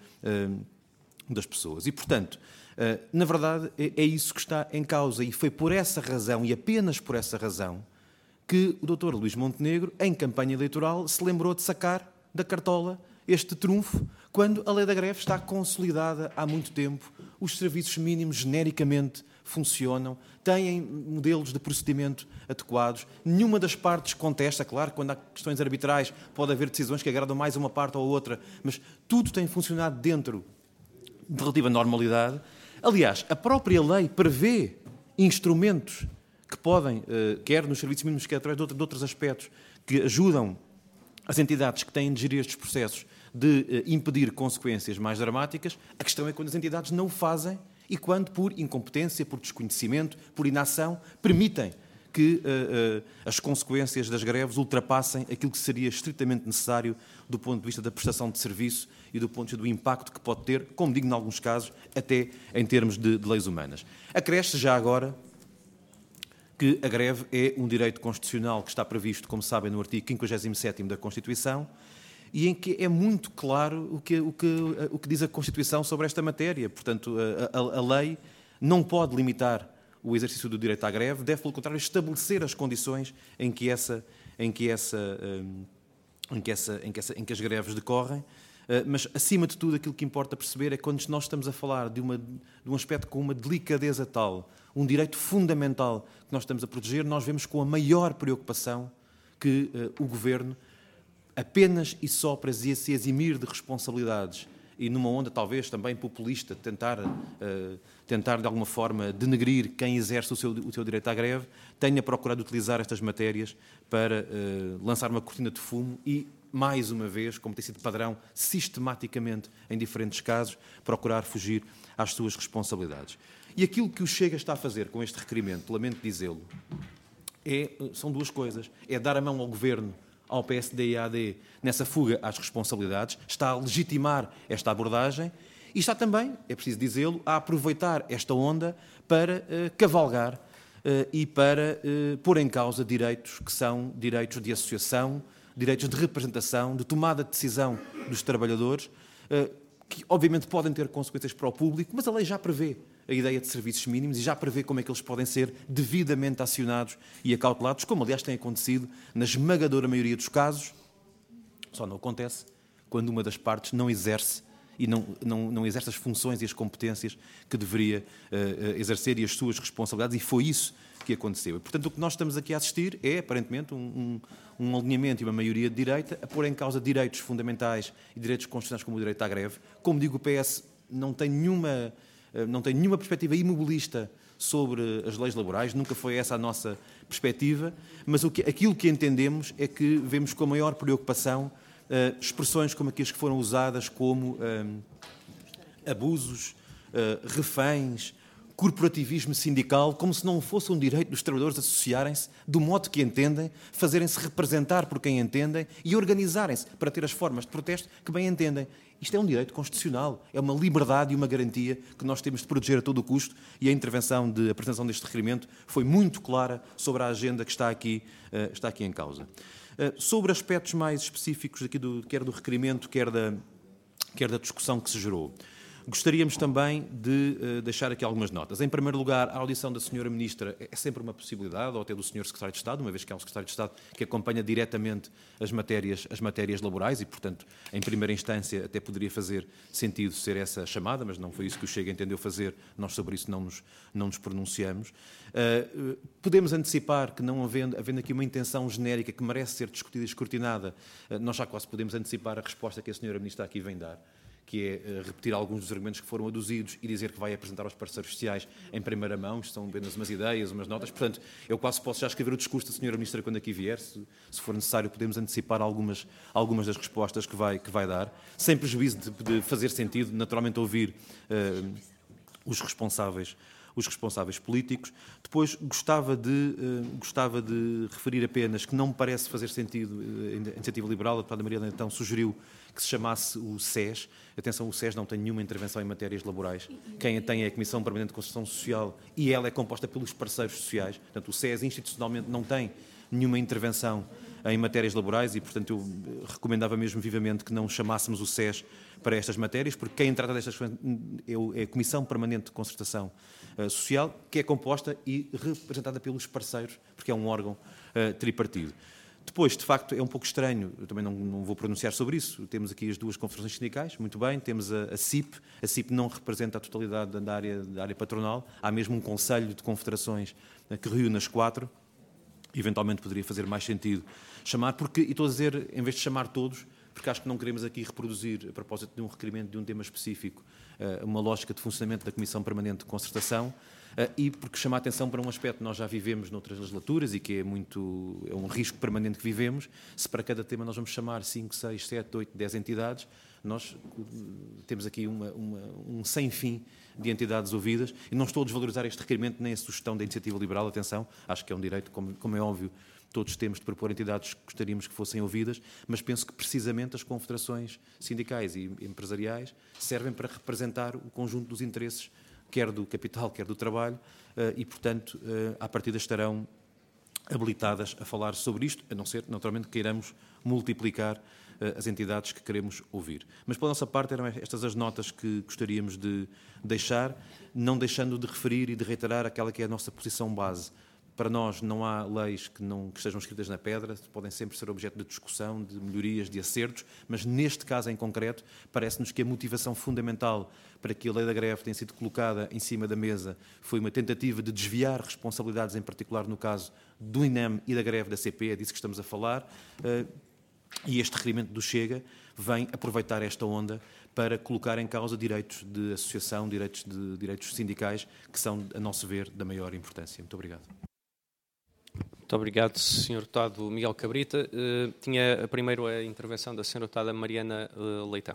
Speaker 4: das pessoas? E, portanto, na verdade, é isso que está em causa e foi por essa razão e apenas por essa razão que o doutor Luís Montenegro, em campanha eleitoral, se lembrou de sacar da cartola este trunfo, quando a lei da greve está consolidada há muito tempo, os serviços mínimos genericamente funcionam, têm modelos de procedimento adequados, nenhuma das partes contesta, claro, quando há questões arbitrais pode haver decisões que agradam mais uma parte ou outra, mas tudo tem funcionado dentro de relativa normalidade. Aliás, a própria lei prevê instrumentos que podem, quer nos serviços mínimos, quer através de outros aspectos, que ajudam as entidades que têm de gerir estes processos de uh, impedir consequências mais dramáticas. A questão é quando as entidades não o fazem e quando, por incompetência, por desconhecimento, por inação, permitem que uh, uh, as consequências das greves ultrapassem aquilo que seria estritamente necessário do ponto de vista da prestação de serviço e do ponto de vista do impacto que pode ter, como digo, em alguns casos, até em termos de, de leis humanas. Acresce já agora que a greve é um direito constitucional que está previsto, como sabem, no artigo quinquagésimo sétimo da Constituição e em que é muito claro o que, o que, o que diz a Constituição sobre esta matéria. Portanto, a, a, a lei não pode limitar o exercício do direito à greve, deve, pelo contrário, estabelecer as condições em que, essa, em que, essa, em que, essa, em que, essa, em que as greves decorrem. Mas, acima de tudo, aquilo que importa perceber é que quando nós estamos a falar de, uma, de um aspecto com uma delicadeza tal, um direito fundamental que nós estamos a proteger, nós vemos com a maior preocupação que uh, o Governo, apenas e só para se eximir de responsabilidades e numa onda talvez também populista, tentar, uh, tentar de alguma forma denegrir quem exerce o seu, o seu direito à greve, tenha procurado utilizar estas matérias para uh, lançar uma cortina de fumo e, mais uma vez, como tem sido padrão, sistematicamente, em diferentes casos, procurar fugir às suas responsabilidades. E aquilo que o Chega está a fazer com este requerimento, lamento dizê-lo, é, são duas coisas. É dar a mão ao Governo, ao P S D e à A D, nessa fuga às responsabilidades, está a legitimar esta abordagem e está também, é preciso dizê-lo, a aproveitar esta onda para uh, cavalgar uh, e para uh, pôr em causa direitos que são direitos de associação, direitos de representação, de tomada de decisão dos trabalhadores, que obviamente podem ter consequências para o público, mas a lei já prevê a ideia de serviços mínimos e já prevê como é que eles podem ser devidamente acionados e acautelados, como aliás tem acontecido na esmagadora maioria dos casos, só não acontece quando uma das partes não exerce e não, não, não exerce as funções e as competências que deveria uh, exercer e as suas responsabilidades, e foi isso que aconteceu. E, portanto, o que nós estamos aqui a assistir é, aparentemente, um, um, um alinhamento e uma maioria de direita a pôr em causa direitos fundamentais e direitos constitucionais como o direito à greve. Como digo, o P S não tem nenhuma, não tem nenhuma perspectiva imobilista sobre as leis laborais, nunca foi essa a nossa perspectiva, mas o que, aquilo que entendemos é que vemos com a maior preocupação uh, expressões como aquelas que foram usadas como uh, abusos, uh, reféns, corporativismo sindical, como se não fosse um direito dos trabalhadores associarem-se do modo que entendem, fazerem-se representar por quem entendem e organizarem-se para ter as formas de protesto que bem entendem. Isto é um direito constitucional, é uma liberdade e uma garantia que nós temos de proteger a todo o custo, e a intervenção de a apresentação deste requerimento foi muito clara sobre a agenda que está aqui, uh, está aqui em causa. Uh, sobre aspectos mais específicos aqui do, quer do requerimento, quer da, quer da discussão que se gerou, gostaríamos também de uh, deixar aqui algumas notas. Em primeiro lugar, a audição da senhora Ministra é sempre uma possibilidade, ou até do senhor Secretário de Estado, uma vez que é um Secretário de Estado que acompanha diretamente as matérias, as matérias laborais e, portanto, em primeira instância até poderia fazer sentido ser essa chamada, mas não foi isso que o Chega entendeu fazer, nós sobre isso não nos, não nos pronunciamos. Uh, podemos antecipar que, não havendo, havendo aqui uma intenção genérica que merece ser discutida e escrutinada, uh, nós já quase podemos antecipar a resposta que a senhora Ministra aqui vem dar, que é uh, repetir alguns dos argumentos que foram aduzidos e dizer que vai apresentar aos parceiros sociais em primeira mão. Isto são apenas umas ideias, umas notas. Portanto, eu quase posso já escrever o discurso da senhora Ministra quando aqui vier. Se, se for necessário, podemos antecipar algumas, algumas das respostas que vai, que vai dar, sem prejuízo de, de fazer sentido, naturalmente, ouvir uh, os responsáveis os responsáveis políticos. Depois, gostava de, uh, gostava de referir apenas que não me parece fazer sentido, uh, a Iniciativa Liberal, a deputada Maria Helena então sugeriu que se chamasse o S E S. Atenção, o S E S não tem nenhuma intervenção em matérias laborais. Quem a tem é a Comissão Permanente de Concertação Social e ela é composta pelos parceiros sociais. Portanto, o S E S institucionalmente não tem nenhuma intervenção em matérias laborais e, portanto, eu recomendava mesmo vivamente que não chamássemos o S E S para estas matérias, porque quem trata destas coisas é a Comissão Permanente de Concertação Social, que é composta e representada pelos parceiros, porque é um órgão uh, tripartido. Depois, de facto, é um pouco estranho, eu também não, não vou pronunciar sobre isso, temos aqui as duas confederações sindicais, muito bem, temos a, a C I P, a C I P não representa a totalidade da área, da área patronal, há mesmo um conselho de confederações uh, que reúne as quatro, eventualmente poderia fazer mais sentido chamar, porque, e estou a dizer, em vez de chamar todos, porque acho que não queremos aqui reproduzir, a propósito de um requerimento de um tema específico, uma lógica de funcionamento da Comissão Permanente de Concertação, e porque chama a atenção para um aspecto que nós já vivemos noutras legislaturas e que é, muito, é um risco permanente que vivemos. Se para cada tema nós vamos chamar cinco, seis, sete, oito, dez entidades, nós temos aqui uma, uma, um sem fim de entidades ouvidas, e não estou a desvalorizar este requerimento nem a sugestão da Iniciativa Liberal, atenção, acho que é um direito, como, como é óbvio, todos temos de propor entidades que gostaríamos que fossem ouvidas, mas penso que precisamente as confederações sindicais e empresariais servem para representar o conjunto dos interesses, quer do capital, quer do trabalho, e, portanto, à partida estarão habilitadas a falar sobre isto, a não ser, naturalmente, que queiramos multiplicar as entidades que queremos ouvir. Mas, pela nossa parte, eram estas as notas que gostaríamos de deixar, não deixando de referir e de reiterar aquela que é a nossa posição base. Para nós não há leis que, não, que estejam escritas na pedra, podem sempre ser objeto de discussão, de melhorias, de acertos, mas neste caso em concreto parece-nos que a motivação fundamental para que a lei da greve tenha sido colocada em cima da mesa foi uma tentativa de desviar responsabilidades, em particular no caso do INEM e da greve da C P, é disso que estamos a falar, e este requerimento do Chega vem aproveitar esta onda para colocar em causa direitos de associação, direitos, de, direitos sindicais, que são, a nosso ver, da maior importância. Muito obrigado.
Speaker 1: Muito obrigado, senhor Deputado Miguel Cabrita. Uh, tinha primeiro a intervenção da senhora Deputada Mariana uh, Leitão.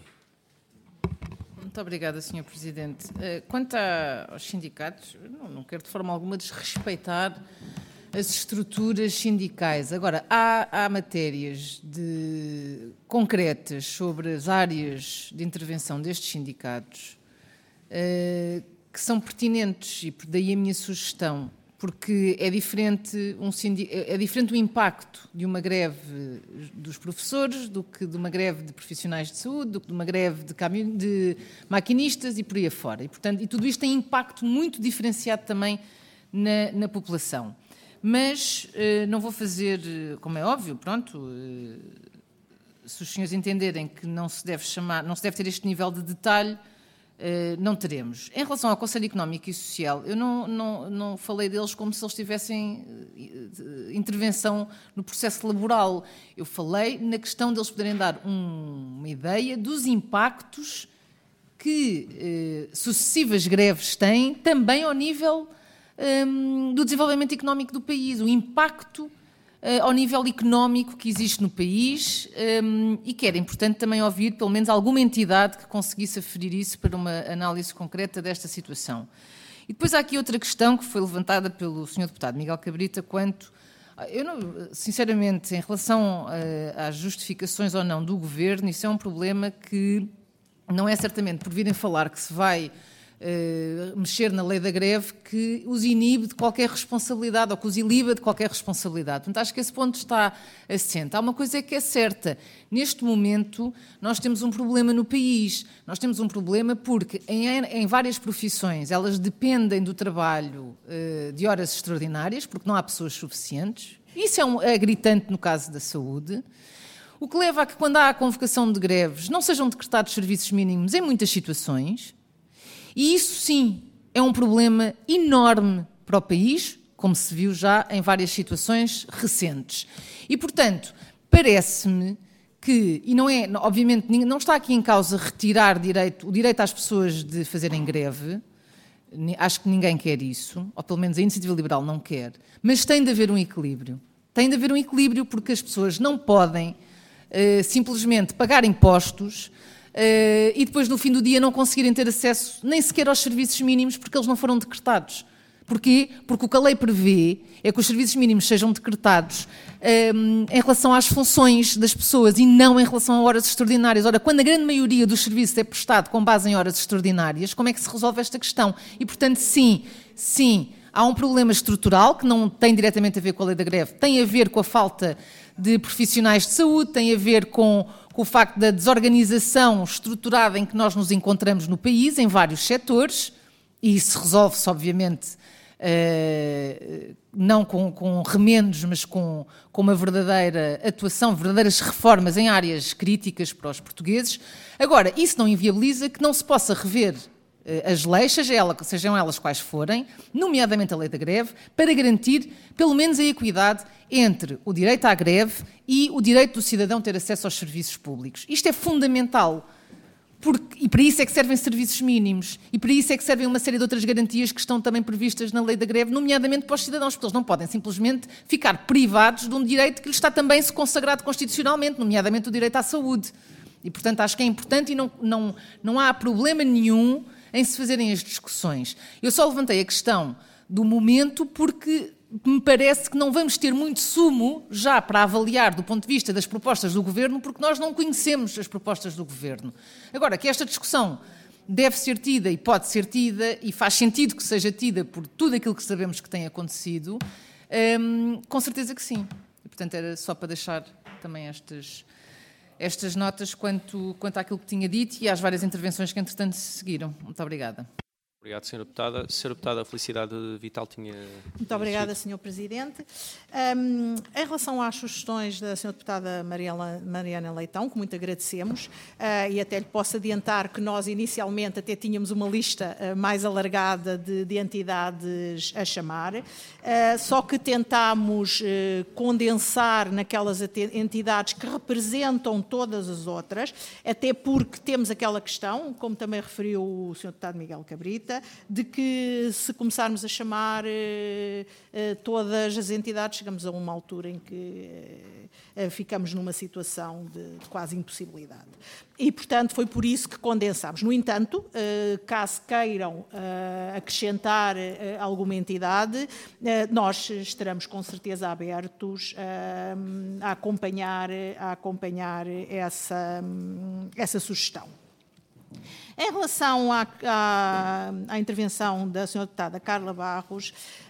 Speaker 5: Muito obrigada, senhor Presidente. Uh, quanto a, aos sindicatos, não, não quero de forma alguma desrespeitar as estruturas sindicais. Agora, há, há matérias de, concretas sobre as áreas de intervenção destes sindicatos uh, que são pertinentes, e daí a minha sugestão, porque é diferente, um sindic... é diferente o impacto de uma greve dos professores do que de uma greve de profissionais de saúde, do que de uma greve de, cami... de maquinistas e por aí afora. E, portanto, e tudo isto tem impacto muito diferenciado também na, na população. Mas eh, não vou fazer, como é óbvio, pronto, eh, se os senhores entenderem que não se deve chamar, não se deve ter este nível de detalhe, Uh, não teremos. Em relação ao Conselho Económico e Social, eu não, não, não falei deles como se eles tivessem uh, intervenção no processo laboral. Eu falei na questão deles poderem dar um, uma ideia dos impactos que uh, sucessivas greves têm também ao nível um, do desenvolvimento económico do país, o impacto Uh, ao nível económico que existe no país um, e que era importante também ouvir pelo menos alguma entidade que conseguisse aferir isso para uma análise concreta desta situação. E depois há aqui outra questão que foi levantada pelo senhor Deputado Miguel Cabrita quanto, eu não, sinceramente, em relação uh, às justificações ou não do Governo, isso é um problema que não é certamente por virem falar que se vai Uh, mexer na lei da greve que os inibe de qualquer responsabilidade ou que os iliba de qualquer responsabilidade. Portanto, acho que esse ponto está assente. Há uma coisa que é certa. Neste momento, nós temos um problema no país. Nós temos um problema porque em, em várias profissões elas dependem do trabalho uh, de horas extraordinárias, porque não há pessoas suficientes. Isso é, um, é gritante no caso da saúde. O que leva a que, quando há a convocação de greves, não sejam decretados serviços mínimos em muitas situações. E isso, sim, é um problema enorme para o país, como se viu já em várias situações recentes. E, portanto, parece-me que, e não é, obviamente, não está aqui em causa retirar direito, o direito às pessoas de fazerem greve, acho que ninguém quer isso, ou pelo menos a Iniciativa Liberal não quer, mas tem de haver um equilíbrio. Tem de haver um equilíbrio porque as pessoas não podem uh, simplesmente pagar impostos Uh, e depois, no fim do dia, não conseguirem ter acesso nem sequer aos serviços mínimos porque eles não foram decretados. Porquê? Porque o que a lei prevê é que os serviços mínimos sejam decretados um, em relação às funções das pessoas e não em relação a horas extraordinárias. Ora, quando a grande maioria dos serviços é prestado com base em horas extraordinárias, como é que se resolve esta questão? E, portanto, sim, sim, há um problema estrutural que não tem diretamente a ver com a lei da greve, tem a ver com a falta de profissionais de saúde, tem a ver com, com o facto da desorganização estruturada em que nós nos encontramos no país, em vários setores, e isso resolve-se, obviamente, uh, não com, com remendos, mas com, com uma verdadeira atuação, verdadeiras reformas em áreas críticas para os portugueses. Agora, isso não inviabiliza que não se possa rever as leis, seja ela, sejam elas quais forem, nomeadamente a lei da greve, para garantir pelo menos a equidade entre o direito à greve e o direito do cidadão ter acesso aos serviços públicos. Isto é fundamental, porque, e para isso é que servem serviços mínimos, e para isso é que servem uma série de outras garantias que estão também previstas na lei da greve, nomeadamente para os cidadãos, porque eles não podem simplesmente ficar privados de um direito que lhes está também consagrado constitucionalmente, nomeadamente o direito à saúde. E, portanto, acho que é importante e não, não, não há problema nenhum em se fazerem as discussões. Eu só levantei a questão do momento porque me parece que não vamos ter muito sumo já para avaliar do ponto de vista das propostas do Governo, porque nós não conhecemos as propostas do Governo. Agora, que esta discussão deve ser tida e pode ser tida, e faz sentido que seja tida por tudo aquilo que sabemos que tem acontecido, hum, com certeza que sim. E, portanto, era só para deixar também estas... estas notas quanto, quanto àquilo que tinha dito e às várias intervenções que, entretanto, se seguiram. Muito obrigada.
Speaker 1: Obrigado, senhora Deputada. senhora Deputada, a Felicidade Vital tinha...
Speaker 3: Muito obrigada, senhor Presidente. Um, em relação às sugestões da senhora Deputada Mariana, Mariana Leitão, que muito agradecemos, uh, e até lhe posso adiantar que nós inicialmente até tínhamos uma lista uh, mais alargada de, de entidades a chamar, uh, só que tentámos uh, condensar naquelas entidades que representam todas as outras, até porque temos aquela questão, como também referiu o senhor Deputado Miguel Cabrita, de que se começarmos a chamar eh, eh, todas as entidades, chegamos a uma altura em que eh, ficamos numa situação de, de quase impossibilidade. E, portanto, foi por isso que condensámos. No entanto, eh, caso queiram eh, acrescentar eh, alguma entidade, eh, nós estaremos com certeza abertos eh, a acompanhar, a acompanhar essa, essa sugestão. Em relação à, à, à intervenção da senhora deputada Carla Barros,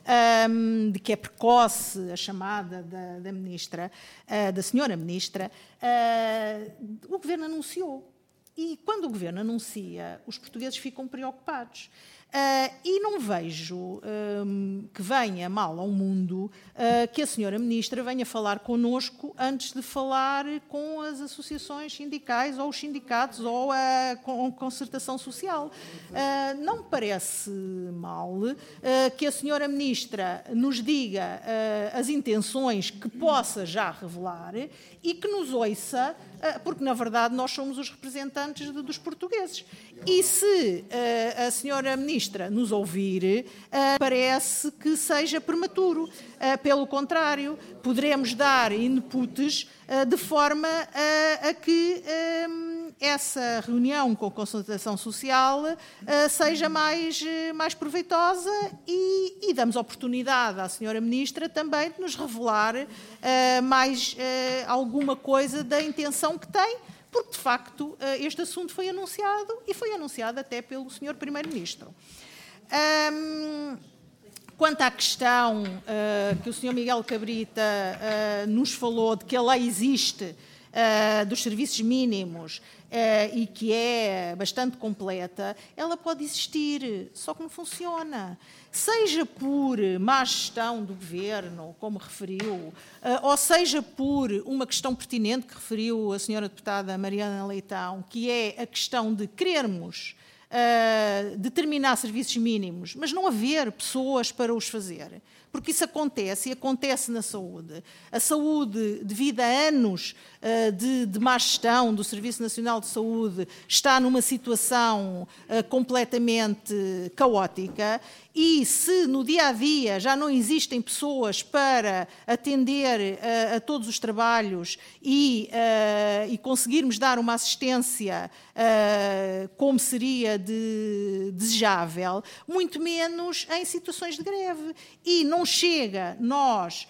Speaker 3: um, de que é precoce a chamada da, da ministra, uh, da senhora ministra, uh, o Governo anunciou. E quando o Governo anuncia, os portugueses ficam preocupados. Uh, e não vejo um, que venha mal ao mundo uh, que a senhora Ministra venha falar connosco antes de falar com as associações sindicais ou os sindicatos ou a, com a concertação social. Uh, não me parece mal uh, que a senhora Ministra nos diga uh, as intenções que possa já revelar e que nos ouça, uh, porque na verdade nós somos os representantes de, dos portugueses. E se uh, a senhora Ministra nos ouvir, uh, parece que seja prematuro. Uh, pelo contrário, poderemos dar inputs uh, de forma uh, a que uh, essa reunião com a consultação social uh, seja mais, uh, mais proveitosa e, e damos oportunidade à senhora Ministra também de nos revelar uh, mais uh, alguma coisa da intenção que tem, porque, de facto, este assunto foi anunciado e foi anunciado até pelo senhor Primeiro-Ministro. Um, quanto à questão uh, que o senhor Miguel Cabrita uh, nos falou de que a lei existe uh, dos serviços mínimos uh, e que é bastante completa, ela pode existir, só que não funciona. Seja por má gestão do governo, como referiu, ou seja por uma questão pertinente que referiu a senhora deputada Mariana Leitão, que é a questão de querermos uh, determinar serviços mínimos, mas não haver pessoas para os fazer. Porque isso acontece, e acontece na saúde. A saúde, devido a anos uh, de, de má gestão do Serviço Nacional de Saúde, está numa situação uh, completamente caótica. E se no dia-a-dia já não existem pessoas para atender uh, a todos os trabalhos e, uh, e conseguirmos dar uma assistência uh, como seria de, desejável, muito menos em situações de greve. E não chega nós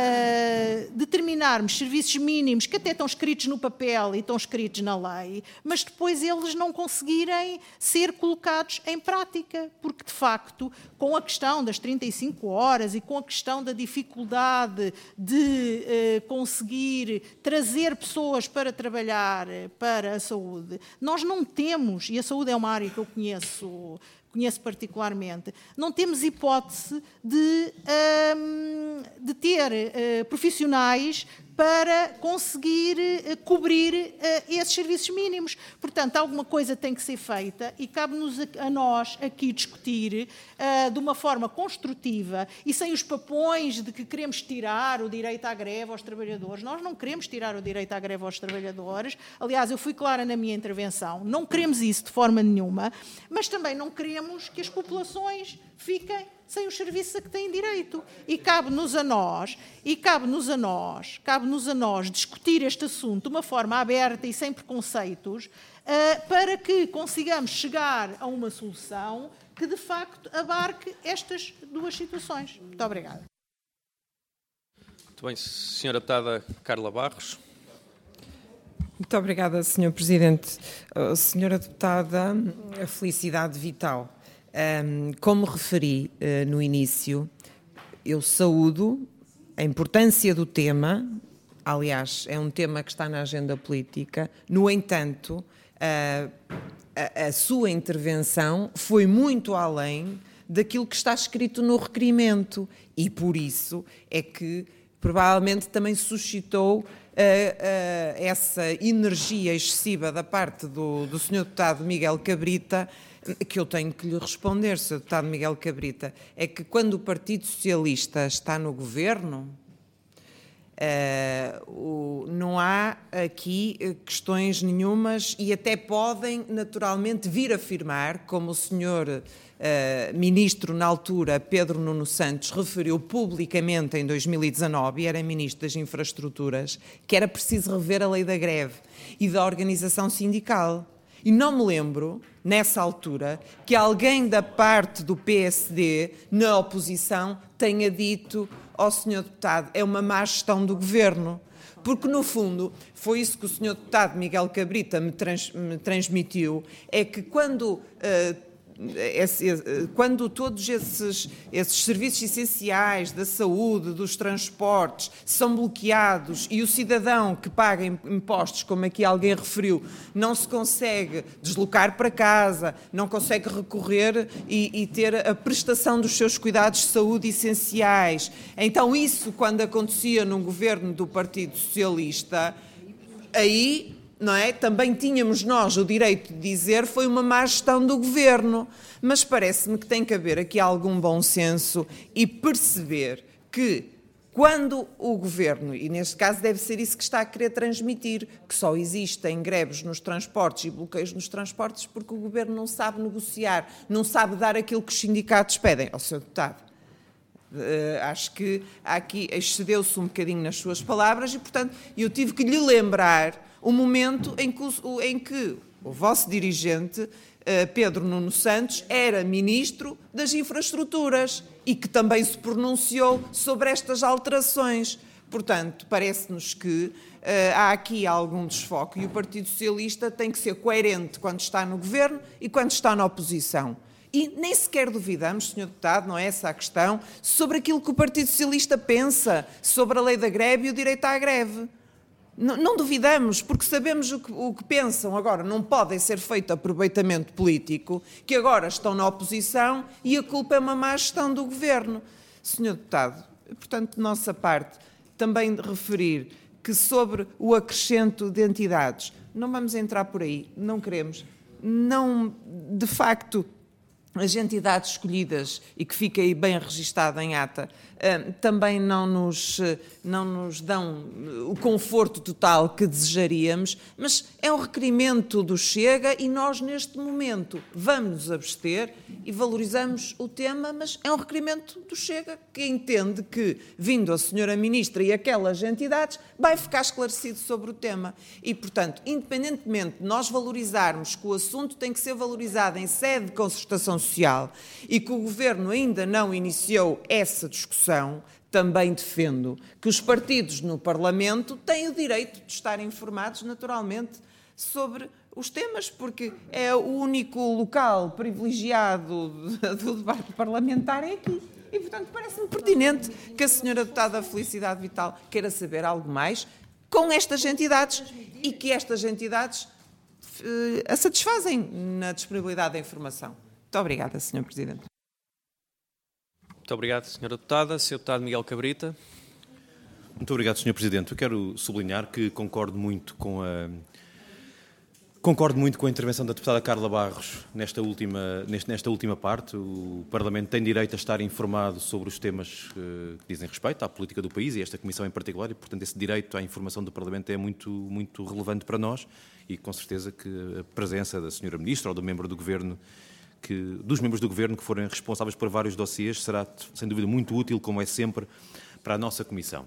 Speaker 3: Uh, determinarmos serviços mínimos que até estão escritos no papel e estão escritos na lei, mas depois eles não conseguirem ser colocados em prática, porque de facto, com a questão das trinta e cinco horas e com a questão da dificuldade de uh, conseguir trazer pessoas para trabalhar para a saúde, nós não temos, e a saúde é uma área que eu conheço conheço particularmente, não temos hipótese de, um, de ter uh, profissionais para conseguir uh, cobrir uh, esses serviços mínimos. Portanto, alguma coisa tem que ser feita e cabe-nos a, a nós aqui discutir uh, de uma forma construtiva e sem os papões de que queremos tirar o direito à greve aos trabalhadores. Nós não queremos tirar o direito à greve aos trabalhadores. Aliás, eu fui clara na minha intervenção, não queremos isso de forma nenhuma, mas também não queremos que as populações fiquem sem os serviços a que têm direito. E cabe-nos a nós, e cabe-nos a nós, cabe-nos a nós discutir este assunto de uma forma aberta e sem preconceitos, uh, para que consigamos chegar a uma solução que, de facto, abarque estas duas situações. Muito obrigada.
Speaker 1: Muito bem, senhora deputada Carla Barros.
Speaker 2: Muito obrigada, senhor Presidente. Uh, senhora deputada, a felicidade vital. Um, como referi uh, no início, eu saúdo a importância do tema, aliás, é um tema que está na agenda política. No entanto, uh, a, a sua intervenção foi muito além daquilo que está escrito no requerimento e, por isso, é que provavelmente também suscitou uh, uh, essa energia excessiva da parte do, do senhor deputado Miguel Cabrita, que eu tenho que lhe responder, senhor deputado Miguel Cabrita, é que quando o Partido Socialista está no governo, uh, o, não há aqui questões nenhumas e até podem naturalmente vir afirmar, como o senhor uh, Ministro na altura, Pedro Nuno Santos, referiu publicamente em dois mil e dezanove, e era Ministro das Infraestruturas, que era preciso rever a lei da greve e da organização sindical. E não me lembro, nessa altura, que alguém da parte do P S D, na oposição, tenha dito ao senhor deputado, é uma má gestão do governo. Porque, no fundo, foi isso que o senhor deputado Miguel Cabrita me, trans, me transmitiu, é que quando uh, esse, quando todos esses, esses serviços essenciais da saúde, dos transportes, são bloqueados e o cidadão que paga impostos, como aqui alguém referiu, não se consegue deslocar para casa, não consegue recorrer e, e ter a prestação dos seus cuidados de saúde essenciais. Então isso, quando acontecia num governo do Partido Socialista, aí... não é? Também tínhamos nós o direito de dizer foi uma má gestão do governo, mas parece-me que tem que haver aqui algum bom senso e perceber que quando o governo, e neste caso deve ser isso que está a querer transmitir, que só existem greves nos transportes e bloqueios nos transportes porque o governo não sabe negociar, não sabe dar aquilo que os sindicatos pedem ao seu deputado. Uh, acho que aqui excedeu-se um bocadinho nas suas palavras e, portanto, eu tive que lhe lembrar o momento em que o, em que o vosso dirigente, uh, Pedro Nuno Santos, era ministro das infraestruturas e que também se pronunciou sobre estas alterações. Portanto, parece-nos que uh, há aqui algum desfoque e o Partido Socialista tem que ser coerente quando está no governo e quando está na oposição. E nem sequer duvidamos, senhor Deputado, não é essa a questão, sobre aquilo que o Partido Socialista pensa sobre a lei da greve e o direito à greve. Não, não duvidamos, porque sabemos o que, o que pensam. Agora, não podem ser feito aproveitamento político, que agora estão na oposição e a culpa é uma má gestão do governo. senhor Deputado, portanto, de nossa parte, também referir que sobre o acrescento de entidades, não vamos entrar por aí, não queremos, não, de facto... as entidades escolhidas, e que fica aí bem registada em ata, também não nos, não nos dão o conforto total que desejaríamos, mas é um requerimento do Chega e nós, neste momento, vamos nos abster e valorizamos o tema, mas é um requerimento do Chega que entende que, vindo a senhora Ministra e aquelas entidades, vai ficar esclarecido sobre o tema. E, portanto, independentemente de nós valorizarmos que o assunto tem que ser valorizado em sede de concertação social e que o Governo ainda não iniciou essa discussão, também defendo que os partidos no Parlamento têm o direito de estar informados, naturalmente, sobre os temas, porque é o único local privilegiado do debate parlamentar é aqui. E, portanto, parece-me pertinente que a senhora deputada Felicidade Vital queira saber algo mais com estas entidades e que estas entidades eh, a satisfazem na disponibilidade da informação. Muito obrigada, senhor Presidente.
Speaker 1: Muito obrigado, senhora Deputada. senhor Deputado Miguel Cabrita.
Speaker 4: Muito obrigado, senhor Presidente. Eu quero sublinhar que concordo muito com a, concordo muito com a intervenção da deputada Carla Barros nesta última, nesta última parte. O Parlamento tem direito a estar informado sobre os temas que dizem respeito à política do país e esta Comissão em particular e, portanto, esse direito à informação do Parlamento é muito, muito relevante para nós e, com certeza, que a presença da senhora Ministra ou do membro do Governo Que, dos membros do Governo que forem responsáveis por vários dossiês será, sem dúvida, muito útil, como é sempre, para a nossa Comissão.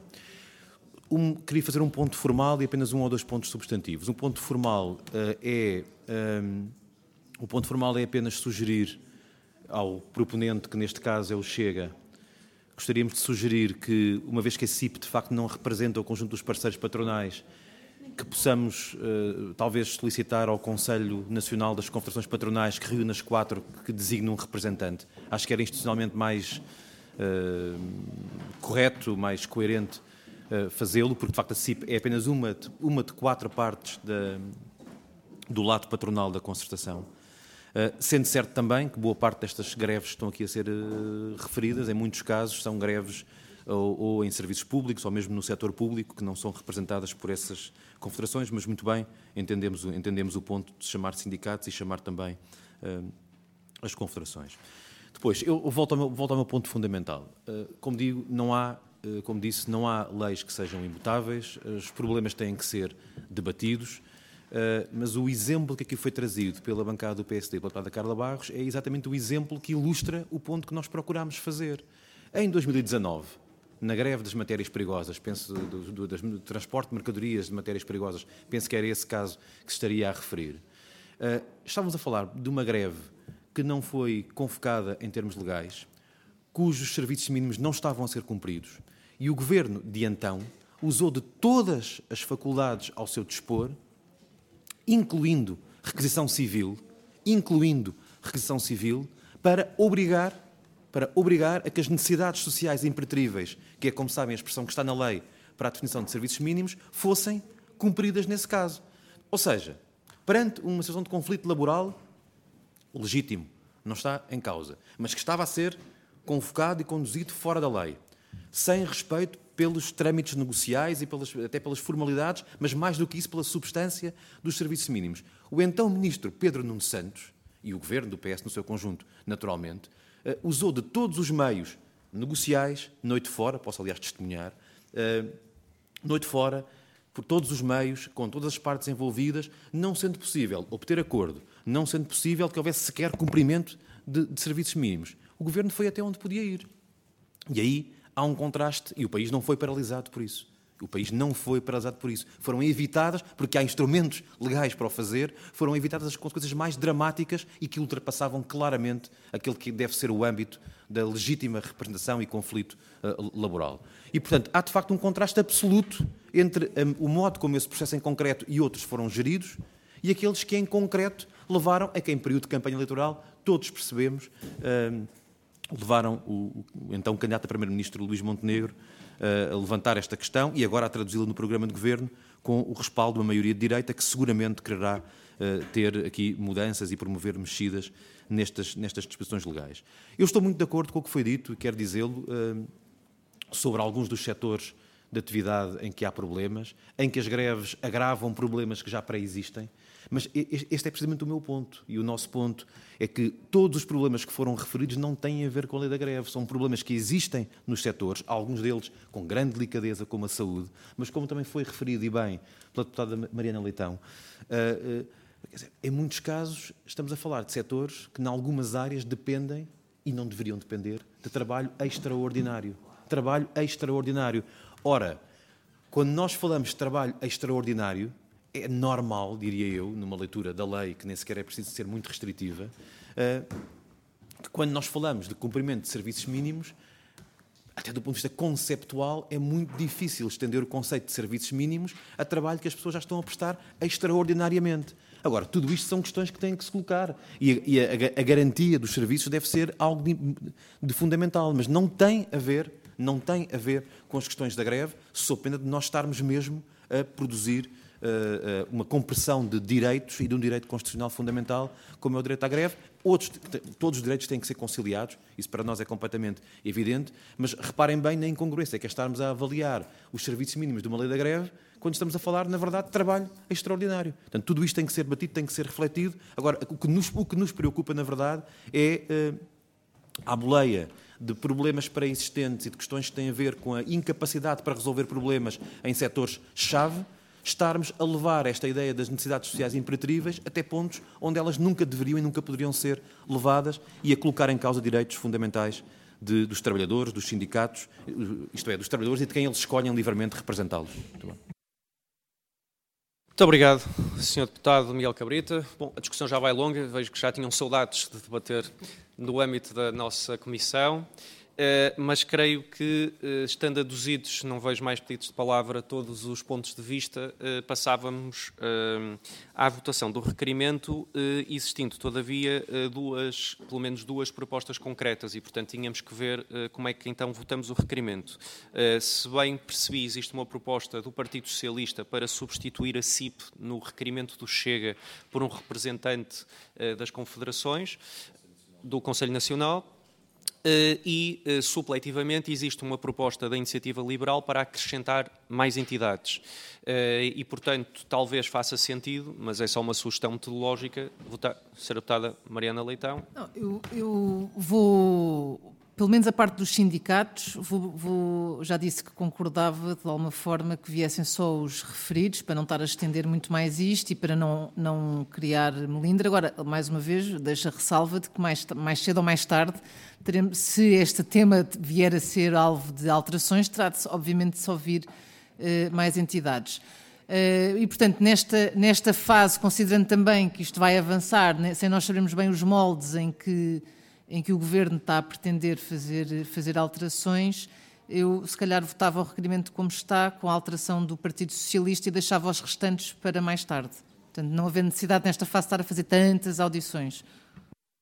Speaker 4: Um, queria fazer um ponto formal e apenas um ou dois pontos substantivos. Um ponto formal uh, é um, o ponto formal é apenas sugerir ao proponente, que neste caso é o Chega, gostaríamos de sugerir que, uma vez que a C I P de facto não representa o conjunto dos parceiros patronais, que possamos, uh, talvez, solicitar ao Conselho Nacional das Confederações Patronais, que reúne as quatro, que designe um representante. Acho que era institucionalmente mais uh, correto, mais coerente uh, fazê-lo, porque, de facto, a C I P é apenas uma de, uma de quatro partes da, do lado patronal da concertação. Uh, sendo certo também que boa parte destas greves que estão aqui a ser uh, referidas, em muitos casos, são greves ou, ou em serviços públicos, ou mesmo no setor público, que não são representadas por essas confederações, mas muito bem, entendemos, entendemos o ponto de chamar sindicatos e chamar também uh, as confederações. Depois, eu volto ao meu, volto ao meu ponto fundamental. Uh, como digo, não há, uh, como disse, não há leis que sejam imutáveis, os problemas têm que ser debatidos, uh, mas o exemplo que aqui foi trazido pela bancada do P S D, pela deputada Carla Barros, é exatamente o exemplo que ilustra o ponto que nós procurámos fazer. Em dois mil e dezanove, na greve das matérias perigosas, penso do, do, do, do transporte de mercadorias de matérias perigosas, penso que era esse caso que se estaria a referir. Uh, estávamos a falar de uma greve que não foi convocada em termos legais, cujos serviços mínimos não estavam a ser cumpridos, e o Governo de então usou de todas as faculdades ao seu dispor, incluindo requisição civil, incluindo requisição civil para obrigar, para obrigar a que as necessidades sociais impertríveis, que é, como sabem, a expressão que está na lei para a definição de serviços mínimos, fossem cumpridas nesse caso. Ou seja, perante uma situação de conflito laboral legítimo, não está em causa, mas que estava a ser convocado e conduzido fora da lei, sem respeito pelos trâmites negociais e pelas, até pelas formalidades, mas mais do que isso pela substância dos serviços mínimos. O então ministro Pedro Nuno Santos, e o governo do P S no seu conjunto, naturalmente, usou de todos os meios negociais, noite fora, posso aliás testemunhar, noite fora, por todos os meios, com todas as partes envolvidas, não sendo possível obter acordo, não sendo possível que houvesse sequer cumprimento de, de serviços mínimos. O governo foi até onde podia ir. E aí há um contraste, e o país não foi paralisado por isso. O país não foi paralisado por isso. Foram evitadas, porque há instrumentos legais para o fazer, foram evitadas as consequências mais dramáticas e que ultrapassavam claramente aquele que deve ser o âmbito da legítima representação e conflito uh, laboral. E, portanto, há de facto um contraste absoluto entre um, o modo como esse processo em concreto e outros foram geridos e aqueles que em concreto levaram a que, em período de campanha eleitoral, todos percebemos, uh, levaram o, o então candidato a primeiro-ministro Luís Montenegro a levantar esta questão e agora a traduzi-la no programa de governo com o respaldo de uma maioria de direita que seguramente quererá uh, ter aqui mudanças e promover mexidas nestas, nestas disposições legais. Eu estou muito de acordo com o que foi dito e quero dizê-lo uh, sobre alguns dos setores de atividade em que há problemas, em que as greves agravam problemas que já pré-existem, mas este é precisamente o meu ponto e o nosso ponto é que todos os problemas que foram referidos não têm a ver com a lei da greve, são problemas que existem nos setores, alguns deles com grande delicadeza como a saúde, mas como também foi referido e bem pela deputada Mariana Leitão, uh, uh, quer dizer, em muitos casos estamos a falar de setores que em algumas áreas dependem, e não deveriam depender, de trabalho extraordinário. Trabalho extraordinário. Ora, quando nós falamos de trabalho extraordinário, é normal, diria eu, numa leitura da lei, que nem sequer é preciso ser muito restritiva, que quando nós falamos de cumprimento de serviços mínimos, até do ponto de vista conceptual, é muito difícil estender o conceito de serviços mínimos a trabalho que as pessoas já estão a prestar extraordinariamente. Agora, tudo isto são questões que têm que se colocar e a, a, a garantia dos serviços deve ser algo de, de fundamental, mas não tem a ver, não tem a ver com as questões da greve, sob pena de nós estarmos mesmo a produzir uh, uma compressão de direitos e de um direito constitucional fundamental, como é o direito à greve. Outros, todos os direitos têm que ser conciliados, isso para nós é completamente evidente, mas reparem bem na incongruência, que é estarmos a avaliar os serviços mínimos de uma lei da greve, quando estamos a falar, na verdade, de trabalho extraordinário. Portanto, tudo isto tem que ser debatido, tem que ser refletido. Agora, o que nos, o que nos preocupa, na verdade, é uh, a boleia de problemas pré-existentes e de questões que têm a ver com a incapacidade para resolver problemas em setores-chave, estarmos a levar esta ideia das necessidades sociais impertríveis até pontos onde elas nunca deveriam e nunca poderiam ser levadas e a colocar em causa direitos fundamentais de, dos trabalhadores, dos sindicatos, isto é, dos trabalhadores e de quem eles escolhem livremente representá-los. Muito bom.
Speaker 1: Muito obrigado, senhor Deputado Miguel Cabrita. Bom, a discussão já vai longa, vejo que já tinham saudades de debater no âmbito da nossa comissão, mas creio que, estando aduzidos, não vejo mais pedidos de palavra, todos os pontos de vista, passávamos à votação do requerimento, existindo, todavia, duas, pelo menos duas propostas concretas e, portanto, tínhamos que ver como é que então votamos o requerimento. Se bem percebi, existe uma proposta do Partido Socialista para substituir a C I P no requerimento do Chega por um representante das confederações do Conselho Nacional. Uh, e, uh, supletivamente, existe uma proposta da Iniciativa Liberal para acrescentar mais entidades. Uh, e, portanto, talvez faça sentido, mas é só uma sugestão metodológica, votar, ser deputada Mariana Leitão.
Speaker 5: Não, eu, eu vou, pelo menos a parte dos sindicatos, vou, vou, já disse que concordava de alguma forma que viessem só os referidos, para não estar a estender muito mais isto e para não, não criar melindre. Agora, mais uma vez, deixa a ressalva de que mais, mais cedo ou mais tarde, teremos, se este tema vier a ser alvo de alterações, trata-se, obviamente, de só vir uh, mais entidades. Uh, e, portanto, nesta, nesta fase, considerando também que isto vai avançar, né, sem nós sabermos bem os moldes em que, em que o Governo está a pretender fazer, fazer alterações, eu, se calhar, votava o requerimento como está, com a alteração do Partido Socialista e deixava os restantes para mais tarde. Portanto, não havendo necessidade, nesta fase, de estar a fazer tantas audições.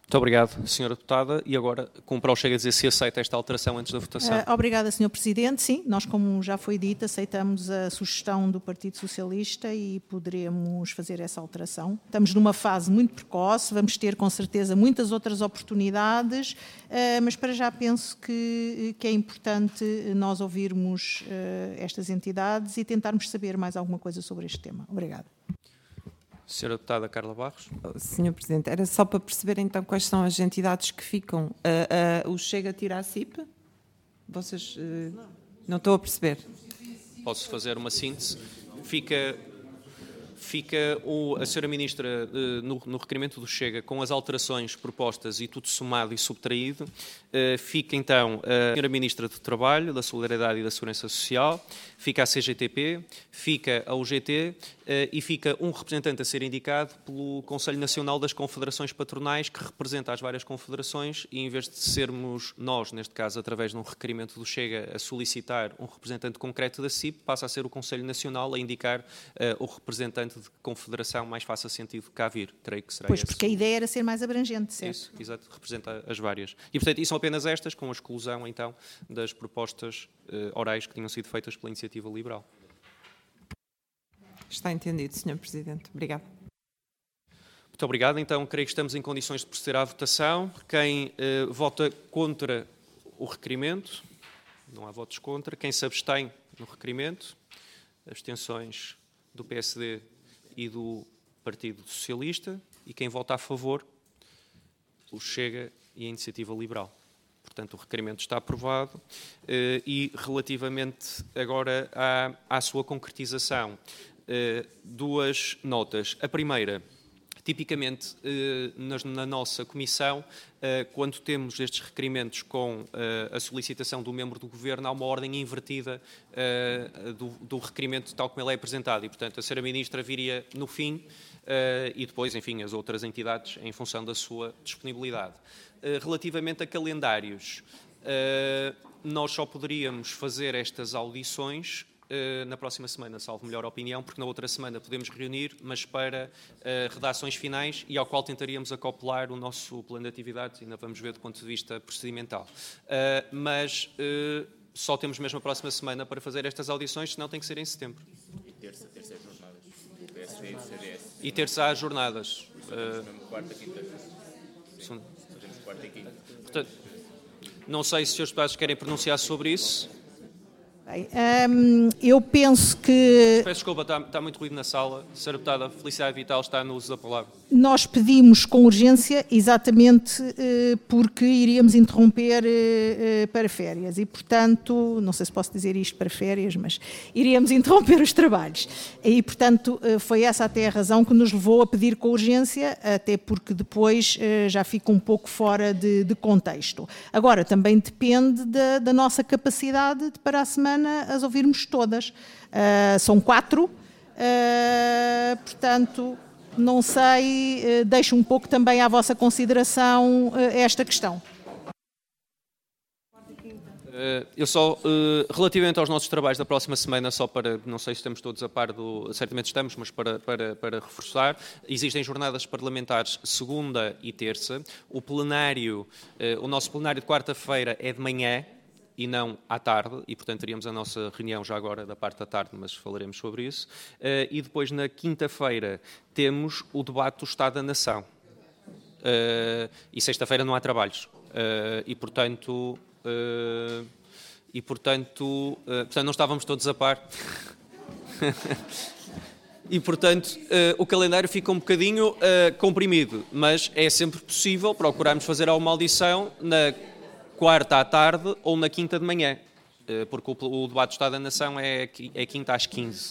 Speaker 1: Muito obrigado, senhora Deputada. E agora, cumpre ao Chega dizer se aceita esta alteração antes da votação.
Speaker 3: Uh, obrigada, senhor Presidente. Sim, nós, como já foi dito, aceitamos a sugestão do Partido Socialista e poderemos fazer essa alteração. Estamos numa fase muito precoce, vamos ter com certeza muitas outras oportunidades, uh, mas para já penso que, que é importante nós ouvirmos uh, estas entidades e tentarmos saber mais alguma coisa sobre este tema. Obrigada.
Speaker 1: Senhora Deputada Carla Barros.
Speaker 2: senhor Presidente, era só para perceber então quais são as entidades que ficam. Uh, uh, o Chega tira a C I P? Vocês... Uh, não. não estou a perceber.
Speaker 1: Posso fazer uma síntese. Fica... Fica o, a senhora Ministra uh, no, no requerimento do Chega com as alterações propostas e tudo somado e subtraído. Uh, fica então a senhora Ministra do Trabalho, da Solidariedade e da Segurança Social, fica a C G T P, fica a U G T uh, e fica um representante a ser indicado pelo Conselho Nacional das Confederações Patronais, que representa as várias confederações, e em vez de sermos nós, neste caso, através de um requerimento do Chega, a solicitar um representante concreto da C I P, passa a ser o Conselho Nacional a indicar uh, o representante de confederação mais faça sentido cá vir. Creio que será
Speaker 3: Pois,
Speaker 1: esse.
Speaker 3: porque a ideia era ser mais abrangente, certo?
Speaker 1: Isso, exato, representa as várias. E, portanto, e são apenas estas, com a exclusão, então, das propostas uh, orais que tinham sido feitas pela Iniciativa Liberal.
Speaker 2: Está entendido, senhor Presidente. Obrigado.
Speaker 1: Muito obrigado. Então, creio que estamos em condições de proceder à votação. Quem uh, vota contra o requerimento? Não há votos contra. Quem se abstém no requerimento? Abstenções do P S D e do Partido Socialista. E quem vota a favor? O Chega e a Iniciativa Liberal. Portanto, o requerimento está aprovado. Uh, e, relativamente agora à, à sua concretização, uh, duas notas. A primeira, tipicamente, uh, na, na nossa comissão, uh, quando temos estes requerimentos com uh, a solicitação do membro do Governo, há uma ordem invertida uh, do, do requerimento tal como ele é apresentado. E, portanto, a senhora Ministra viria no fim uh, e depois, enfim, as outras entidades em função da sua disponibilidade. Relativamente a calendários, nós só poderíamos fazer estas audições na próxima semana, salvo melhor opinião, porque na outra semana podemos reunir, mas para redações finais e ao qual tentaríamos acoplar o nosso plano de atividades, ainda vamos ver do ponto de vista procedimental. Mas só temos mesmo a próxima semana para fazer estas audições, senão tem que ser em setembro.
Speaker 6: E terça, terça é jornadas, do P S D e do C D S.
Speaker 1: E terça há jornadas.
Speaker 6: Mesmo quarta, quinta. Fazemos quarta e quinta.
Speaker 1: Portanto, não sei se os senhores deputados querem pronunciar sobre isso.
Speaker 3: Bem, hum, eu penso que...
Speaker 1: Peço desculpa, está, está muito ruído na sala. A senhora Deputada Felicidade Vital está no uso da palavra.
Speaker 3: Nós pedimos com urgência exatamente eh, porque iríamos interromper eh, para férias e, portanto, não sei se posso dizer isto para férias, mas iríamos interromper os trabalhos. E, portanto, eh, foi essa até a razão que nos levou a pedir com urgência, até porque depois eh, já fica um pouco fora de, de contexto. Agora, também depende da, da nossa capacidade de, para a semana, as ouvirmos todas. Uh, são quatro, uh, portanto... Não sei, deixo um pouco também à vossa consideração esta questão.
Speaker 1: Eu só, relativamente aos nossos trabalhos da próxima semana, só para, não sei se estamos todos a par do, certamente estamos, mas para, para, para reforçar, existem jornadas parlamentares segunda e terça. O plenário, o nosso plenário de quarta-feira é de manhã e não à tarde, e portanto teríamos a nossa reunião já agora da parte da tarde, mas falaremos sobre isso. Uh, e depois na quinta-feira temos o debate do Estado da Nação. Uh, e sexta-feira não há trabalhos. Uh, e portanto, uh, e portanto, uh, portanto não estávamos todos a par. E, portanto, uh, o calendário fica um bocadinho uh, comprimido, mas é sempre possível procurarmos fazer uma audição na quarta à tarde ou na quinta de manhã, porque o debate do Estado da Nação é, é quinta às quinze.